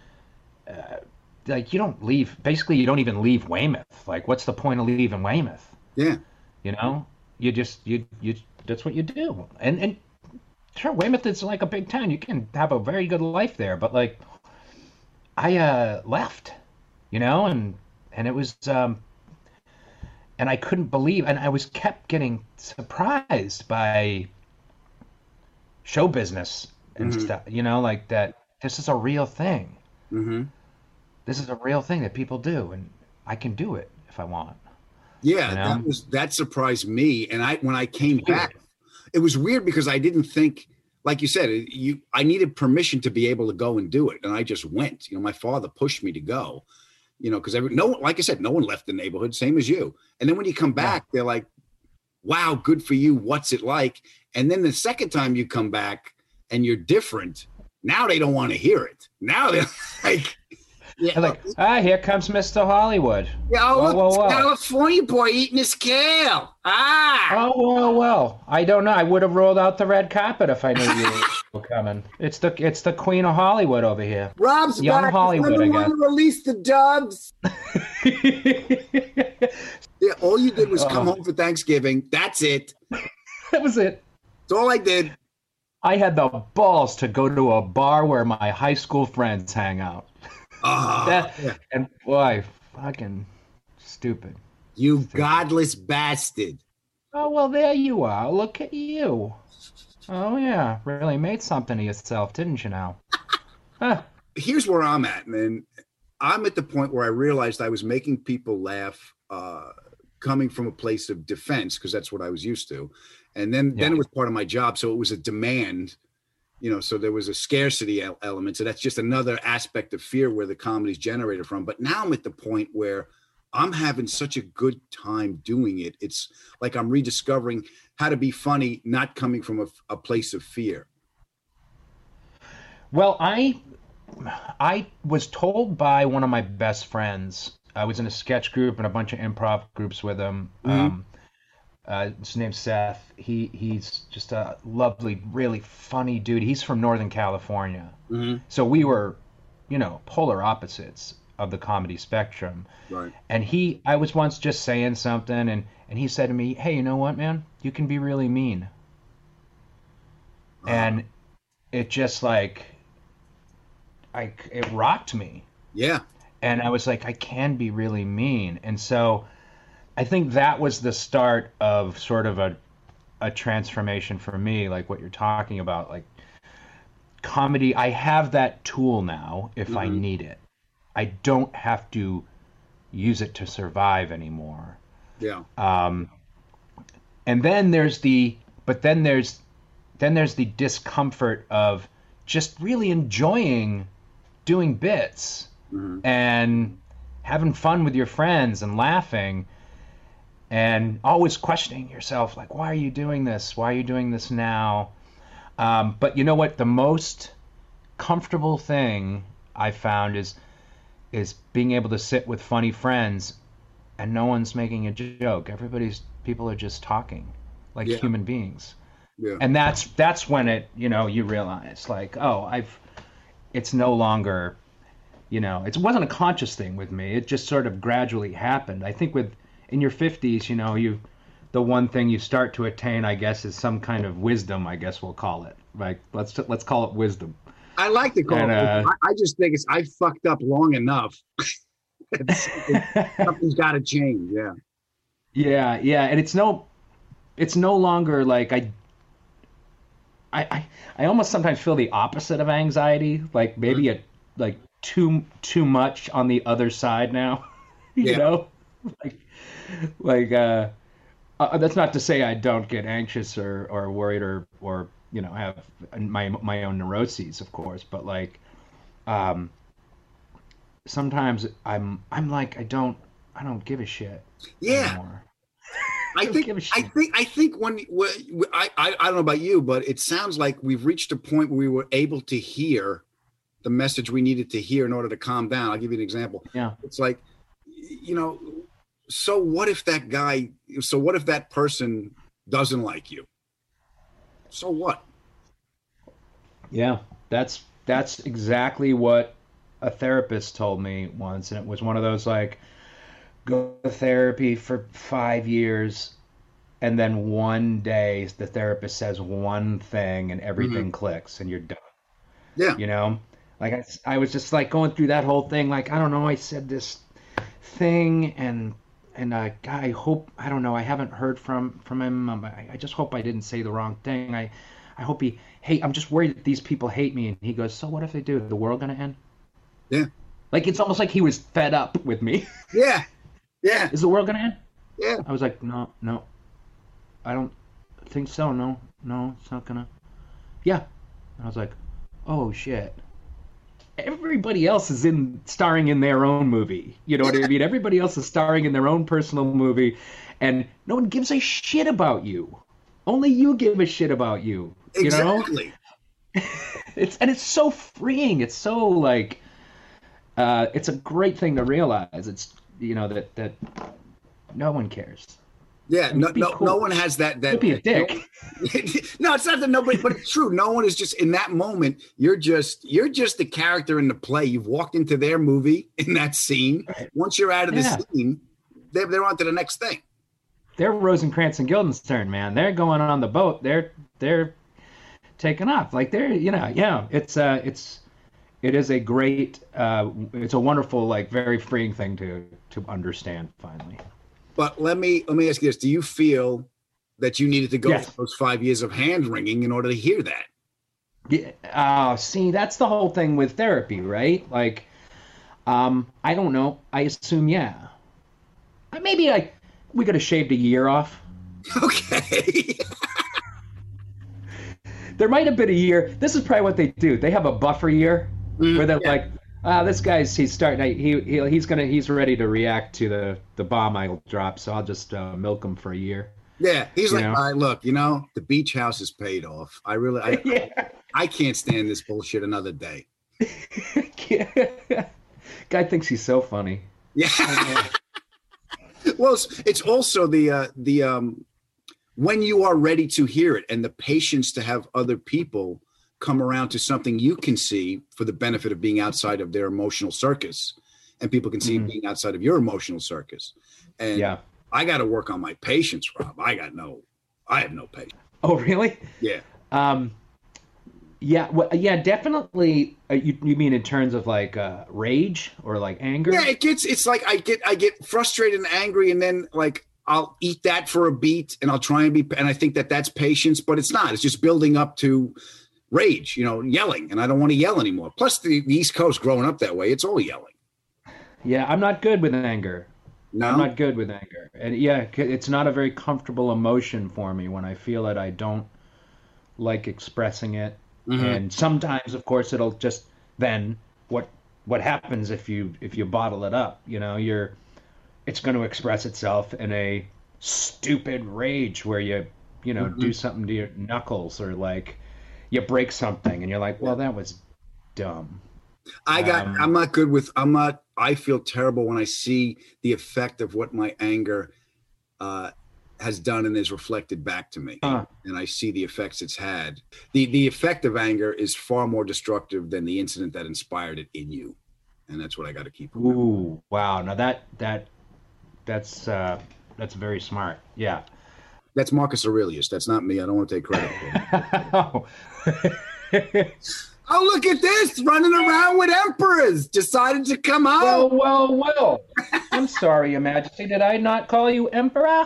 you don't leave. Basically, you don't even leave Weymouth. Like, what's the point of leaving Weymouth? Yeah, you just that's what you do. And sure, Weymouth is like a big town. You can have a very good life there. But like, I left, and it was. And I couldn't believe, and I was kept getting surprised by show business and stuff, like that. This is a real thing. Mm-hmm. This is a real thing that people do, and I can do it if I want. Yeah, that surprised me. And when I came back, it was weird because I didn't think, like you said, I needed permission to be able to go and do it, and I just went. My father pushed me to go. Because like I said, no one left the neighborhood, same as you. And then when you come back, they're like, wow, good for you. What's it like? And then the second time you come back and you're different, now they don't want to hear it. Now they're like, here comes Mr. Hollywood. Yeah, whoa. California boy eating his kale. Oh, well. I don't know. I would have rolled out the red carpet if I knew you were coming. It's the Queen of Hollywood over here. Rob's Young back. Hollywood, I guess. To release the dubs. Yeah, all you did was come home for Thanksgiving. That's it. That was it. That's all I did. I had the balls to go to a bar where my high school friends hang out. And boy, fucking stupid. You godless bastard. Oh, well, there you are. Look at you. Oh, yeah. Really made something of yourself, didn't you now? Here's where I'm at, man. I'm at the point where I realized I was making people laugh coming from a place of defense, because that's what I was used to. And then it was part of my job. So it was a demand, so there was a scarcity element. So that's just another aspect of fear where the comedy's generated from. But now I'm at the point where I'm having such a good time doing it. It's like I'm rediscovering how to be funny, not coming from a place of fear. Well, I was told by one of my best friends. I was in a sketch group and a bunch of improv groups with him. Mm-hmm. His name's Seth. He's just a lovely, really funny dude. He's from Northern California. Mm-hmm. So we were, polar opposites. the comedy spectrum. Right. And I was once just saying something, and he said to me, "Hey, you know what, man? You can be really mean." And it just like, it rocked me. Yeah. And I was like, I can be really mean. And so I think that was the start of sort of a transformation for me, like what you're talking about, like comedy. I have that tool now if I need it. I don't have to use it to survive anymore. Yeah. And then there's the discomfort of just really enjoying doing bits and having fun with your friends and laughing and always questioning yourself, like, why are you doing this? Why are you doing this now? But you know what? The most comfortable thing I found is being able to sit with funny friends and no one's making a joke. People are just talking like human beings. Yeah. And that's when it, you realize like, it's no longer, it wasn't a conscious thing with me. It just sort of gradually happened. I think in your 50s, the one thing you start to attain, I guess, is some kind of wisdom, I guess we'll call it. Like, let's call it wisdom. I like to call it. I just think I fucked up long enough. Something's got to change. Yeah. Yeah. Yeah. And it's no longer like I almost sometimes feel the opposite of anxiety, like maybe like too much on the other side now, you know, like that's not to say I don't get anxious or worried or have my own neuroses, of course, but like sometimes I'm like I don't give a shit anymore. I think when I don't know about you, but it sounds like we've reached a point where we were able to hear the message we needed to hear in order to calm down. I'll give you an example. Yeah. It's like, so what if that person doesn't like you? So what? Yeah, that's exactly what a therapist told me once. And it was one of those like, go to therapy for 5 years, and then one day the therapist says one thing and everything clicks and you're done. Yeah. Like I was just like going through that whole thing. Like, I don't know, I said this thing and I hope, I don't know, I haven't heard from him. I just hope I didn't say the wrong thing. I hope I'm just worried that these people hate me. And he goes, so what if they do? Is the world going to end? Yeah. Like, it's almost like he was fed up with me. Yeah. Yeah. Is the world going to end? Yeah. I was like, no, I don't think so. No, it's not going to. Yeah. And I was like, oh, shit. Everybody else is starring in their own movie. You know what I mean? Everybody else is starring in their own personal movie, and no one gives a shit about you. Only you give a shit about you. Exactly. It's so freeing. It's so like, it's a great thing to realize. It's that no one cares. Yeah, no one has that. Don't be a dick. No, it's not that nobody, but it's true. No one is just in that moment. You're just the character in the play. You've walked into their movie in that scene. Right. Once you're out of the scene, they're on to the next thing. They're Rosencrantz and Guildenstern, man. They're going on the boat. They're taking off. Like it is a great, it's a wonderful, like very freeing thing to understand finally. But let me ask you this: do you feel that you needed to go through those 5 years of hand wringing in order to hear that? Yeah. See, that's the whole thing with therapy, right? Like, I don't know. I assume, yeah. Maybe we could have shaved a year off. Okay. There might have been a year. This is probably what they do. They have a buffer year where they're like, this guy's he's ready to react to the bomb I drop, so I'll just milk him for a year. Yeah, he's like, all right, look, the beach house is paid off. I can't stand this bullshit another day. Guy thinks he's so funny. Yeah. Well, it's also the when you are ready to hear it and the patience to have other people come around to something you can see for the benefit of being outside of their emotional circus. and people can see being outside of your emotional circus. And I got to work on my patience, Rob. I have no patience. Oh, really? Yeah. Definitely. You mean in terms of like rage or like anger? Yeah, it's like I get frustrated and angry, and then like I'll eat that for a beat, and I'll try and I think that's patience, but it's not. It's just building up to rage, yelling, and I don't want to yell anymore. Plus, the East Coast, growing up that way, it's all yelling. Yeah, I'm not good with anger. No? I'm not good with anger, and it's not a very comfortable emotion for me. When I feel it, I don't like expressing it. And sometimes, of course, it'll just then what happens if you bottle it up, it's going to express itself in a stupid rage where you do something to your knuckles, or like you break something and you're like, well, that was dumb. I feel terrible when I see the effect of what my anger has done and is reflected back to me. And I see the effects it's had. The effect of anger is far more destructive than the incident that inspired it in you. And that's what I got to keep remembering. Ooh, wow. Now that's very smart. Yeah. That's Marcus Aurelius. That's not me. I don't want to take credit for it. Oh, look at this, running around with emperors. Decided to come out. Well. I'm sorry, Your Majesty. Did I not call you emperor?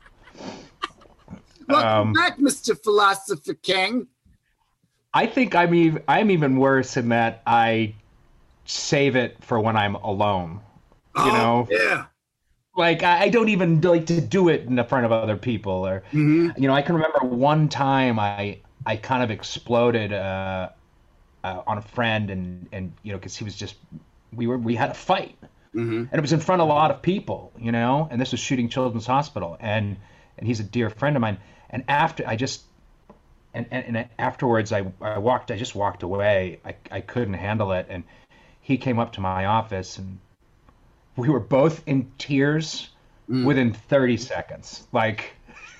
Welcome back, Mr. Philosopher King. I think I'm even worse in that I save it for when I'm alone. Yeah. Like I don't even like to do it in the front of other people, or I can remember one time I kind of exploded on a friend, and because he was just we had a fight, and it was in front of a lot of people, and this was Shooting Children's Hospital, and he's a dear friend of mine. And after afterwards I just walked away. I couldn't handle it, and he came up to my office, and we were both in tears within 30 seconds. Like,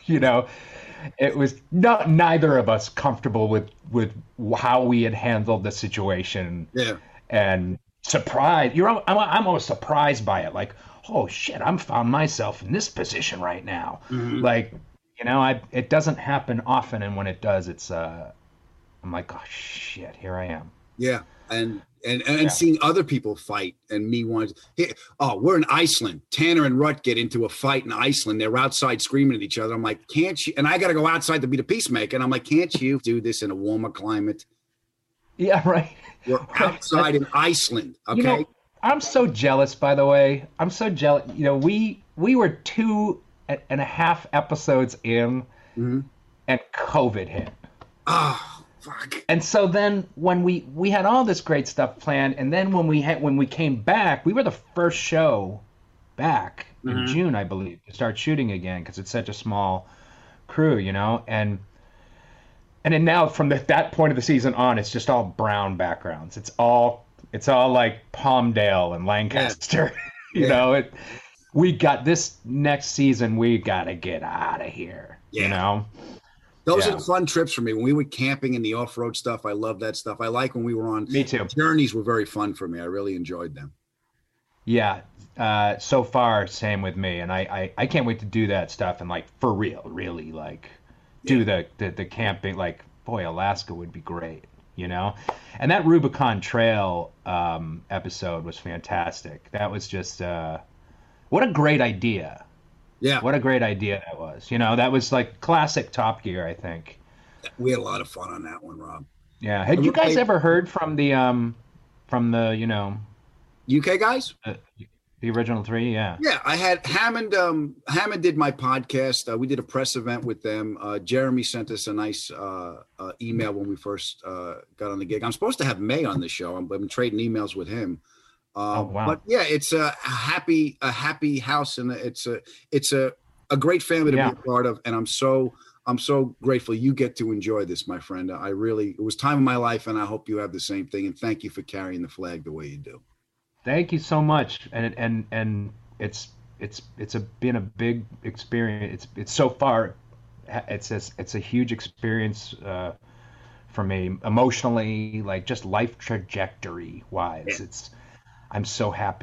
it was neither of us comfortable with how we had handled the situation. Yeah. And surprised. I'm always surprised by it. Like, oh shit, I'm found myself in this position right now. Like, it doesn't happen often, and when it does, it's I'm like, oh shit, here I am. Yeah. And seeing other people fight, and me wanting we're in Iceland. Tanner and Rut get into a fight in Iceland. They're outside screaming at each other. I'm like, can't you? And I got to go outside to be the peacemaker. And I'm like, can't you do this in a warmer climate? Yeah, right. We're outside in Iceland. Okay. I'm so jealous, by the way. I'm so jealous. We were 2.5 episodes in, and COVID hit. Oh, fuck. And so then when we had all this great stuff planned, and then when we came back, we were the first show back in June, I believe, to start shooting again, because it's such a small crew, and then now from that point of the season on, it's just all brown backgrounds. It's all like Palmdale and Lancaster. We got this next season. We got to get out of here. Yeah. Those are the fun trips for me. When we were camping in the off-road stuff, I love that stuff. I like when we were on. Me too. Journeys were very fun for me. I really enjoyed them. Yeah. So far, same with me. And I can't wait to do that stuff and like for real, really like do the camping. Like, boy, Alaska would be great, And that Rubicon Trail episode was fantastic. That was just what a great idea. Yeah. What a great idea that was. That was like classic Top Gear, I think. We had a lot of fun on that one, Rob. Yeah. Had you guys ever heard from the UK guys? The original three, yeah. Yeah, I had Hammond. Hammond did my podcast. We did a press event with them. Jeremy sent us a nice email when we first got on the gig. I'm supposed to have May on the show. I've been trading emails with him. Wow. But yeah, it's a happy house, and it's a great family to be a part of. And I'm so grateful you get to enjoy this, my friend. It was time of my life, and I hope you have the same thing. And thank you for carrying the flag the way you do. Thank you so much. And it's been a big experience. It's so far, it's a huge experience for me emotionally, like just life trajectory wise. I'm so happy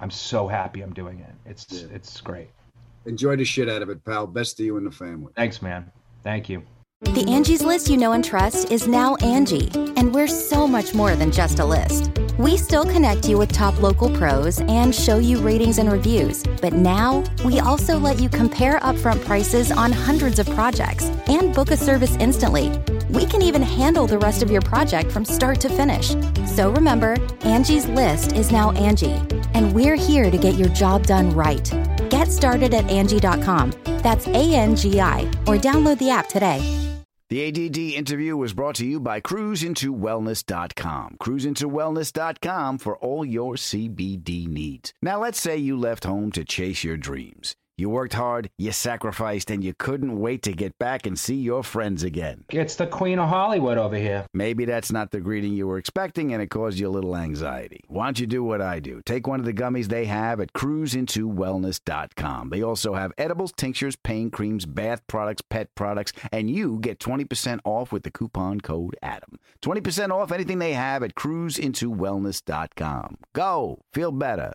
I'm so happy I'm doing it. It's great. Enjoy the shit out of it, pal. Best to you and the family. Thanks, man. Thank you. The Angie's List you know and trust is now Angie, and we're so much more than just a list. We still connect you with top local pros and show you ratings and reviews, but now we also let you compare upfront prices on hundreds of projects and book a service instantly. We can even handle the rest of your project from start to finish. So remember, Angie's List is now Angie, and we're here to get your job done right. Get started at Angie.com. That's ANGI, or download the app today. The ADD interview was brought to you by CruiseIntoWellness.com. CruiseIntoWellness.com for all your CBD needs. Now, let's say you left home to chase your dreams. You worked hard, you sacrificed, and you couldn't wait to get back and see your friends again. It's the Queen of Hollywood over here. Maybe that's not the greeting you were expecting, and it caused you a little anxiety. Why don't you do what I do? Take one of the gummies they have at CruiseIntoWellness.com. They also have edibles, tinctures, pain creams, bath products, pet products, and you get 20% off with the coupon code ADAM. 20% off anything they have at CruiseIntoWellness.com. Go. Feel better.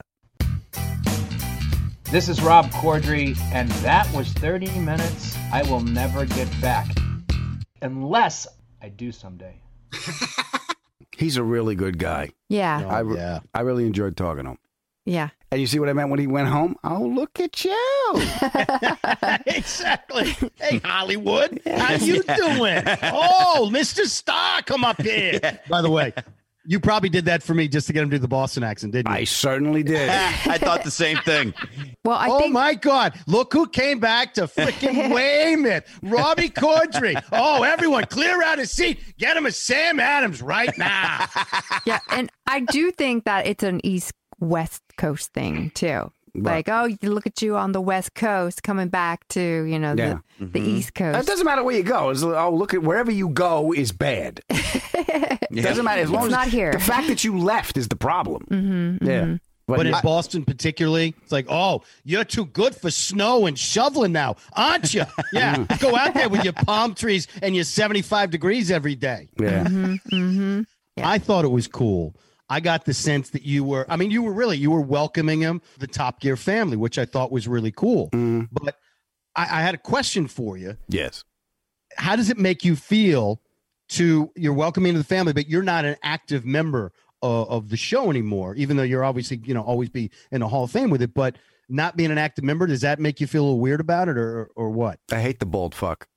This is Rob Corddry, and that was 30 minutes I will never get back. Unless I do someday. He's a really good guy. Yeah. I really enjoyed talking to him. Yeah. And you see what I meant when he went home? Oh, look at you. Exactly. Hey, Hollywood. How you doing? Oh, Mr. Star, come up here. By the way, you probably did that for me just to get him to do the Boston accent, didn't you? I certainly did. I thought the same thing. Well, I think... my God. Look who came back to freaking Weymouth. Robbie Corddry. Oh, everyone, clear out his seat. Get him a Sam Adams right now. Yeah, and I do think that it's an East-West Coast thing, too. Like, oh, you look at you on the West Coast coming back to, the East Coast. It doesn't matter where you go. Look at wherever you go is bad. It doesn't matter as long as not here. The fact that you left is the problem. Mm-hmm, yeah. Mm-hmm. But in Boston particularly, it's like, oh, you're too good for snow and shoveling now, aren't you? Yeah, go out there with your palm trees and your 75 degrees every day. Yeah. Mm-hmm. Yeah. I thought it was cool. I got the sense that you were welcoming him, the Top Gear family, which I thought was really cool. Mm. But I had a question for you. Yes. How does it make you feel you're welcoming to the family, but you're not an active member of the show anymore, even though you're obviously, always be in the Hall of Fame with it, but not being an active member, does that make you feel a little weird about it or what? I hate the bald fuck.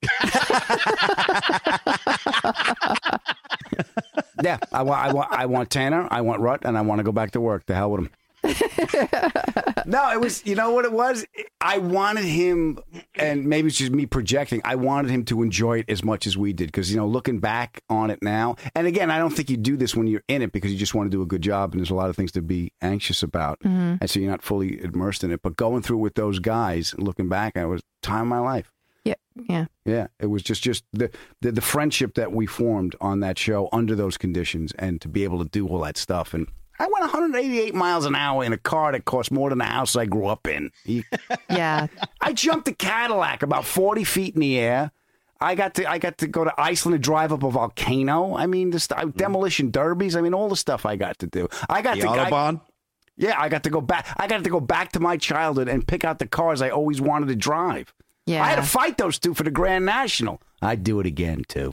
Yeah, I want Tanner, I want Rutt, and I want to go back to work. The hell with him. No, it was, you know what it was? I wanted him, and maybe it's just me projecting, I wanted him to enjoy it as much as we did. Because, looking back on it now, and again, I don't think you do this when you're in it because you just want to do a good job and there's a lot of things to be anxious about. Mm-hmm. And so you're not fully immersed in it. But going through with those guys, looking back, it was time of my life. Yeah. Yeah. It was just the friendship that we formed on that show under those conditions and to be able to do all that stuff. And I went 188 miles an hour in a car that cost more than the house I grew up in. Yeah. I jumped a Cadillac about 40 feet in the air. I got to go to Iceland and drive up a volcano. I mean, demolition derbies. I mean, all the stuff I got to do. I got Autobahn? I got to go back. I got to go back to my childhood and pick out the cars I always wanted to drive. Yeah. I had to fight those two for the Grand National. I'd do it again, too.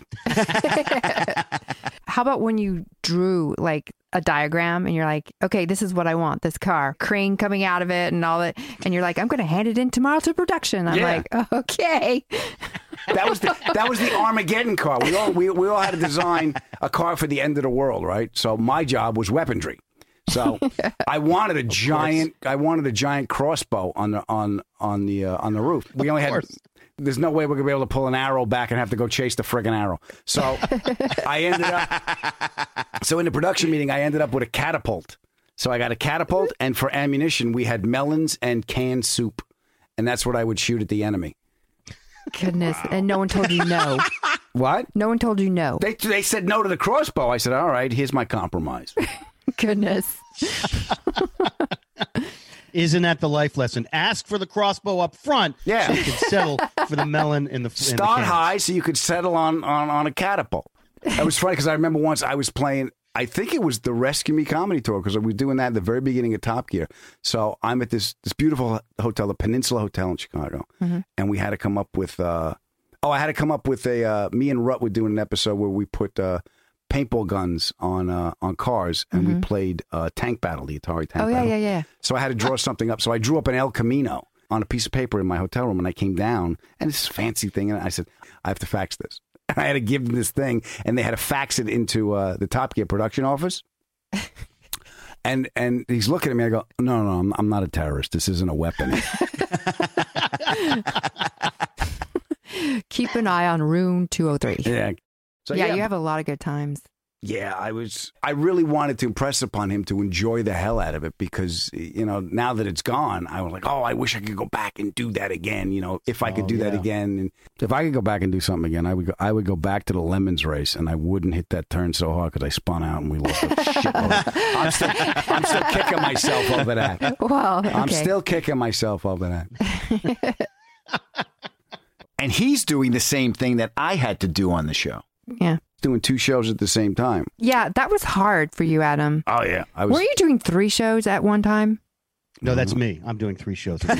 How about when you drew like a diagram and you're like, okay, this is what I want, this car, crane coming out of it and all that. And you're like, I'm going to hand it in tomorrow to production. I'm like, okay. That was the Armageddon car. We all had to design a car for the end of the world, right? So my job was weaponry. So I wanted a giant crossbow on the roof. We only had. There's no way we're gonna be able to pull an arrow back and have to go chase the friggin' arrow. So I ended up. So in the production meeting, I ended up with a catapult. So I got a catapult, and for ammunition, we had melons and canned soup, and that's what I would shoot at the enemy. Goodness, and no one told you no. What? No one told you no. They said no to the crossbow. I said, all right, here's my compromise. Goodness. Isn't that the life lesson? Ask for the crossbow up front so you can settle for the melon in the Start high so you could settle on a catapult. It was funny because I remember once I was playing I think it was the Rescue Me comedy tour because we were doing that at the very beginning of Top Gear. So I'm at this beautiful hotel, the Peninsula Hotel in Chicago, and we had to come up with. I had to come up with me and Rutt were doing an episode where we put paintball guns on cars, and we played Tank Battle, the Atari Tank Battle. Yeah. So I had to draw something up. So I drew up an El Camino on a piece of paper in my hotel room, and I came down, and this fancy thing, and I said, I have to fax this. I had to give them this thing, and they had to fax it into the Top Gear production office. And he's looking at me. I go, no, I'm not a terrorist. This isn't a weapon. Keep an eye on room 203. Yeah. So you have a lot of good times. Yeah, I really wanted to impress upon him to enjoy the hell out of it because, now that it's gone, I was like, I wish I could go back and do that again. If I could do that again. And if I could go back and do something again, I would go back to the Lemons race, and I wouldn't hit that turn so hard because I spun out and we lost a shitload. I'm still kicking myself over that. Well, okay. I'm still kicking myself over that. And he's doing the same thing that I had to do on the show. Yeah. Doing 2 shows at the same time. Yeah, that was hard for you, Adam. Oh, yeah. Were you doing 3 shows at one time? No, that's me. I'm doing 3 shows. That's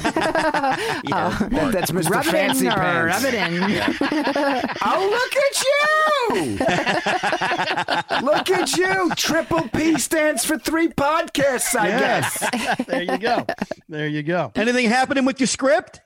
Mr. Fancy Pants. Rub it in. Oh, look at you! Look at you! Triple P stands for 3 podcasts, I guess. There you go. Anything happening with your script?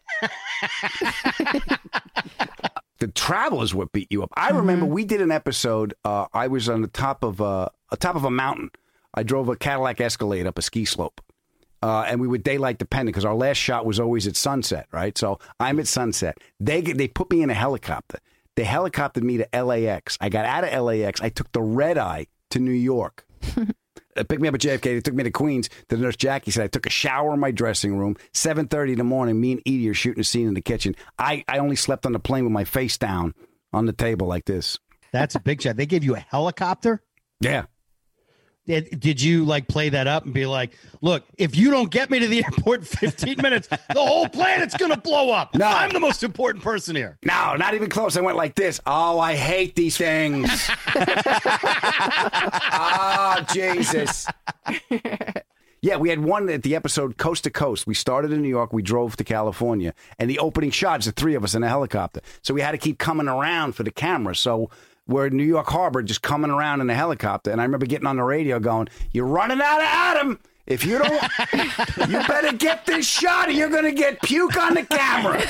The travel is what beat you up. I remember we did an episode. I was on the top of a mountain. I drove a Cadillac Escalade up a ski slope, and we were daylight dependent because our last shot was always at sunset. Right, so I'm at sunset. They put me in a helicopter. They helicoptered me to LAX. I got out of LAX. I took the red eye to New York. Picked me up at JFK. They took me to Queens. The nurse Jackie said I took a shower in my dressing room. 7:30 in the morning, me and Edie are shooting a scene in the kitchen. I only slept on the plane with my face down on the table like this. That's a big shot. They gave you a helicopter? Yeah. Did you play that up and be like, look, if you don't get me to the airport in 15 minutes, the whole planet's going to blow up. No. I'm the most important person here. No, not even close. I went like this. Oh, I hate these things. Oh, Jesus. Yeah, we had one at the episode Coast to Coast. We started in New York. We drove to California. And the opening shot is the 3 of us in a helicopter. So we had to keep coming around for the camera. So we're in New York Harbor just coming around in a helicopter. And I remember getting on the radio going, you're running out of Adam. If you don't, you better get this shot or you're going to get puke on the camera.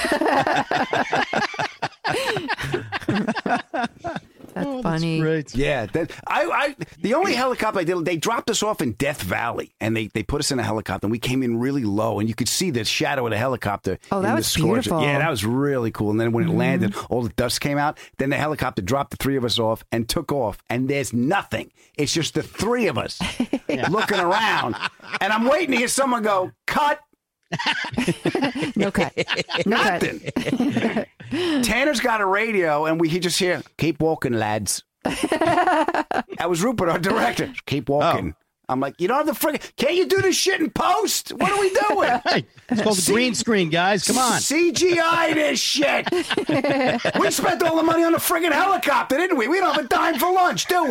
That's funny. That's great. Yeah. The only helicopter I did, they dropped us off in Death Valley and they put us in a helicopter and we came in really low and you could see the shadow of the helicopter. Oh, that was beautiful. Yeah, that was really cool. And then when it landed, all the dust came out. Then the helicopter dropped the 3 of us off and took off. And there's nothing. It's just the 3 of us looking around. And I'm waiting to hear someone go, cut. No cut. Nothing. Tanner's got a radio, and he just hear, keep walking, lads. That was Rupert, our director. Keep walking. Oh. I'm like, you don't have the friggin', can't you do this shit in post? What are we doing? Hey, it's called the green screen, guys. Come on. CGI this shit. We spent all the money on the friggin' helicopter, didn't we? We don't have a dime for lunch, do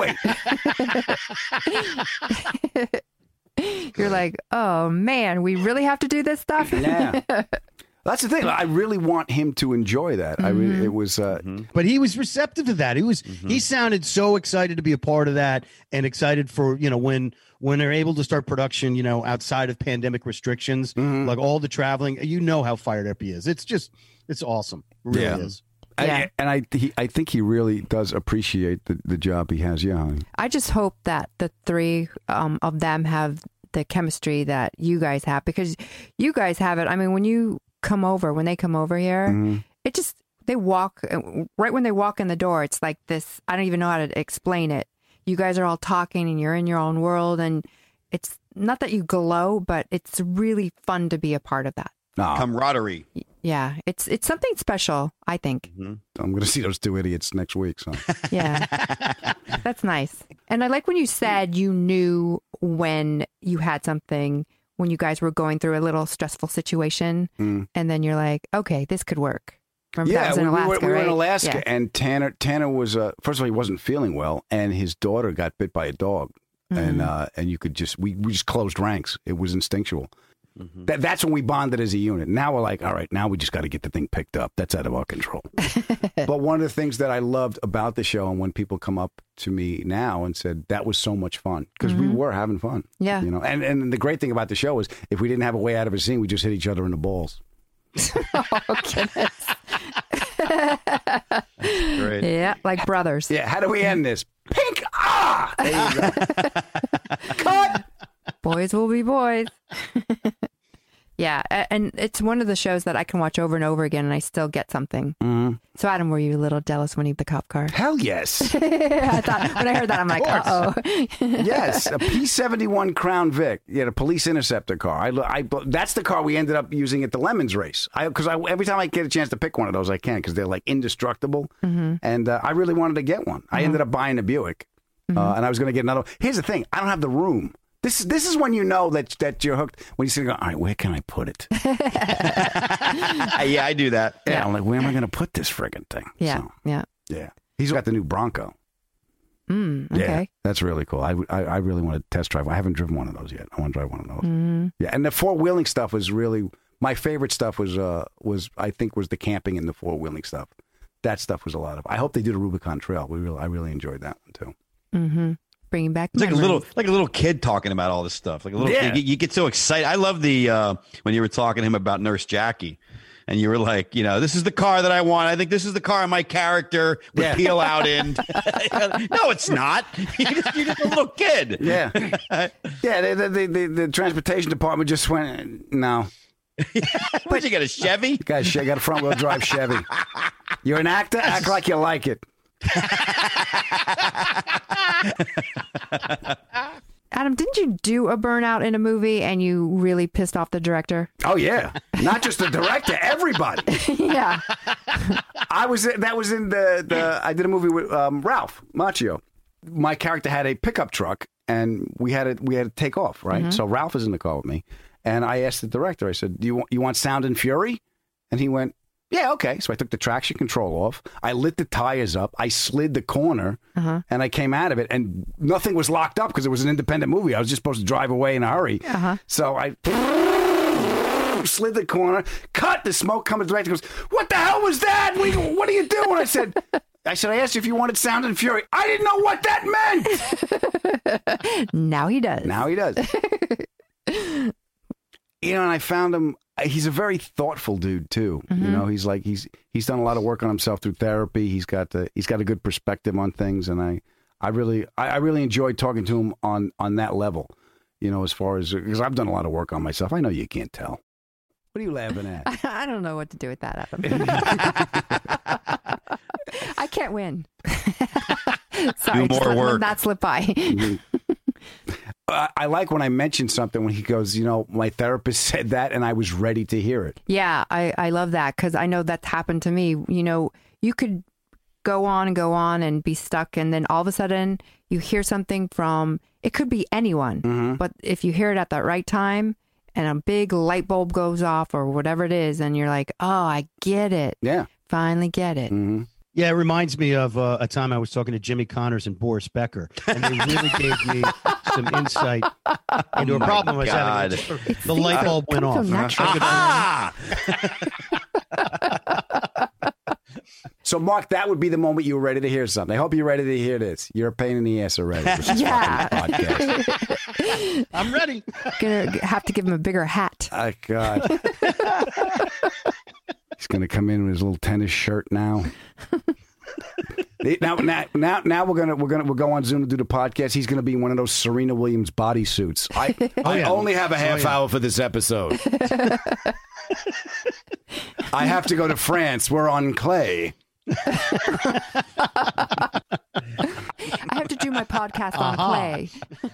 we? You're like, oh, man, we really have to do this stuff? Yeah. That's the thing. I really want him to enjoy that. Mm-hmm. It was, but he was receptive to that. He sounded so excited to be a part of that, and excited for when they're able to start production, outside of pandemic restrictions, like all the traveling. How fired up he is. It's awesome. It really is. Yeah. I think he really does appreciate the job he has. Yeah. I just hope that the 3 of them have the chemistry that you guys have, because you guys have it. I mean, when they come over here, it just, they walk, right when they walk in the door, it's like this, I don't even know how to explain it. You guys are all talking and you're in your own world, and it's not that you glow, but it's really fun to be a part of that. Camaraderie. Yeah, it's something special, I think. I'm going to see those 2 idiots next week. So yeah, that's nice. And I like when you said you knew when you had something, when you guys were going through a little stressful situation, and then you're like, okay, this could work. Remember that was in Alaska, we were right? in Alaska, yeah. And Tanner was first of all, he wasn't feeling well, and his daughter got bit by a dog. and you could just we just closed ranks. It was instinctual. That's when we bonded as a unit. Now we're like, all right, now we just got to get the thing picked up. That's out of our control. But one of the things that I loved about the show, and when people come up to me now and said that was so much fun, because we were having fun. Yeah. You know, and the great thing about the show is if we didn't have a way out of a scene, we just hit each other in the balls. Oh, goodness. Great. Yeah, like brothers. Yeah. How do we end this? Pink. Ah. There you go. Cut. Boys will be boys. Yeah, and it's one of the shows that I can watch over and over again, and I still get something. So, Adam, were you a little jealous when you had the cop car? Hell yes. I thought when I heard that, I'm like, uh-oh. Yes, a P-71 Crown Vic, a police interceptor car. That's the car we ended up using at the Lemons race. Because every time I get a chance to pick one of those, I can, because they're like indestructible. And I really wanted to get one. I ended up buying a Buick, and I was going to get another one. Here's the thing: I don't have the room. This is when you know that you're hooked. When you sit there, all right, where can I put it? Yeah, I do that. Yeah, I'm like, where am I going to put this friggin' thing? Yeah, So, yeah. He's got the new Bronco. Okay. Yeah, that's really cool. I really want to test drive. I haven't driven one of those yet. I want to drive one of those. Yeah, and the four-wheeling stuff was really my favorite stuff. Was the camping and the four-wheeling stuff. That stuff was a lot of. I hope they do the Rubicon Trail. I really enjoyed that one too. Bringing back it's like a little kid talking about all this stuff. Like a little kid, you get so excited. I love the when you were talking to him about Nurse Jackie, and you were like, this is the car that I want. I think this is the car my character would peel out in. No, it's not. You're just a little kid. Yeah, yeah. The transportation department just went no. But you got a Chevy? Got a front wheel drive Chevy. You're an actor. Act like you like it. Adam, didn't you do a burnout in a movie and you really pissed off the director? Oh yeah, not just the director, everybody. Yeah, that was in the I did a movie with Ralph Macchio. My character had a pickup truck and we had to take off, right? So Ralph is in the car with me, and I asked the director. I said, "Do you want Sound and Fury?" And he went, "Yeah, okay." So I took the traction control off. I lit the tires up. I slid the corner, and I came out of it, and nothing was locked up because it was an independent movie. I was just supposed to drive away in a hurry. So I slid the corner, cut the smoke coming direct. He goes, "What the hell was that? What are you doing?" I said, I asked you if you wanted Sound and Fury. I didn't know what that meant. Now he does. And I found him. He's a very thoughtful dude too. He's like he's done a lot of work on himself through therapy. He's got a good perspective on things, and I really enjoyed talking to him on that level. As far as because I've done a lot of work on myself. I know you can't tell. What are you laughing at? I don't know what to do with that, Adam. I can't win. Sorry, do more work. Let that slip by. I like when I mention something when he goes, my therapist said that and I was ready to hear it. Yeah, I love that because I know that's happened to me. You could go on and be stuck, and then all of a sudden you hear something from, it could be anyone, but if you hear it at the right time and a big light bulb goes off or whatever it is, and you're like, oh, I get it. Yeah. Finally get it. Yeah, it reminds me of a time I was talking to Jimmy Connors and Boris Becker, and they really gave me some insight into a problem I was having. The light bulb went off. So, Mark, that would be the moment you were ready to hear something. I hope you're ready to hear this. You're a pain in the ass already. Yeah. I'm ready. Gonna have to give him a bigger hat. Oh, God. He's going to come in with his little tennis shirt now. Now we'll go on Zoom to do the podcast. He's going to be in one of those Serena Williams bodysuits. I only have a half hour for this episode. I have to go to France. We're on clay. I have to do my podcast on clay.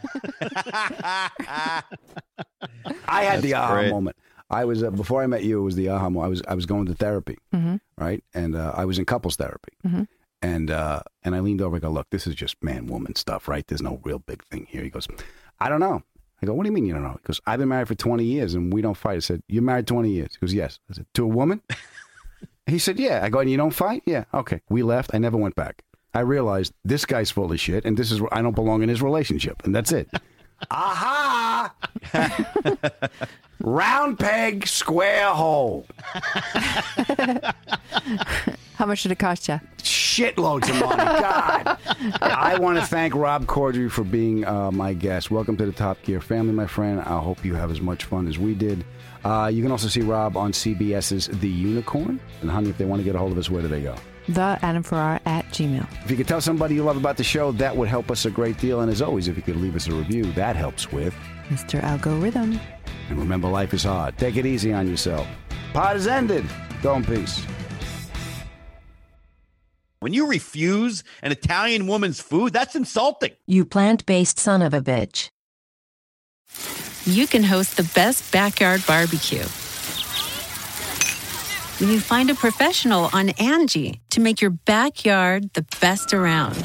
I had the aha moment. I was before I met you. It was the aha moment. I was going to therapy, right? And I was in couples therapy, and I leaned over. I go, "Look, this is just man-woman stuff, right? There's no real big thing here." He goes, "I don't know." I go, "What do you mean you don't know?" He goes, "I've been married for 20 years and we don't fight." I said, "You're married 20 years?" He goes, "Yes." I said, "To a woman?" He said, "Yeah." I go, "And you don't fight?" "Yeah." "Okay." We left. I never went back. I realized this guy's full of shit, and I don't belong in his relationship, and that's it. Aha! Round peg, square hole. How much did it cost you? Shitloads of money. God. I want to thank Rob Corddry for being my guest. Welcome to the Top Gear family, my friend. I hope you have as much fun as we did. You can also see Rob on CBS's The Unicorn. And honey, if they want to get a hold of us, where do they go? TheAdamFerrara@gmail.com. If you could tell somebody you love about the show, that would help us a great deal. And as always, if you could leave us a review, that helps with Mr. Algorithm. And remember, life is hard. Take it easy on yourself. Pod is ended. Go in peace. When you refuse an Italian woman's food, that's insulting. You plant-based son of a bitch. You can host the best backyard barbecue when you find a professional on Angie to make your backyard the best around.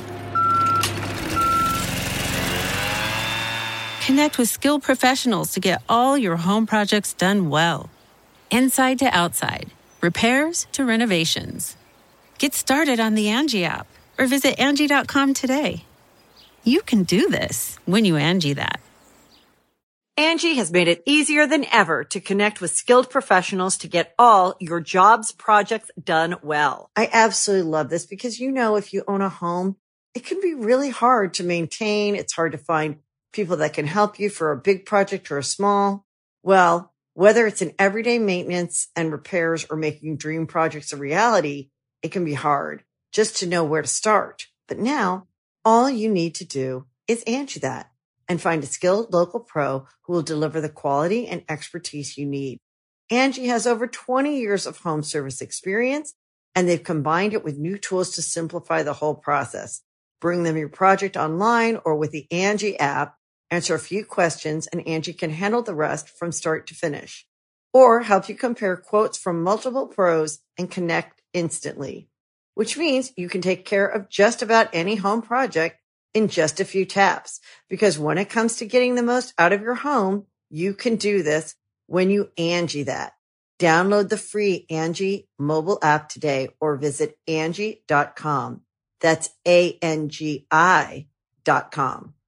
Connect with skilled professionals to get all your home projects done well. Inside to outside, repairs to renovations. Get started on the Angie app or visit Angie.com today. You can do this when you Angie that. Angie has made it easier than ever to connect with skilled professionals to get all your jobs projects done well. I absolutely love this because, you know, if you own a home, it can be really hard to maintain. It's hard to find people that can help you for a big project or a small. Well, whether it's in everyday maintenance and repairs or making dream projects a reality, it can be hard just to know where to start. But now all you need to do is Angie that and find a skilled local pro who will deliver the quality and expertise you need. Angie has over 20 years of home service experience, and they've combined it with new tools to simplify the whole process. Bring them your project online or with the Angie app, answer a few questions, and Angie can handle the rest from start to finish. Or help you compare quotes from multiple pros and connect instantly, which means you can take care of just about any home project in just a few taps. Because when it comes to getting the most out of your home, you can do this when you Angie that. Download the free Angie mobile app today or visit Angie.com. That's ANGI.com.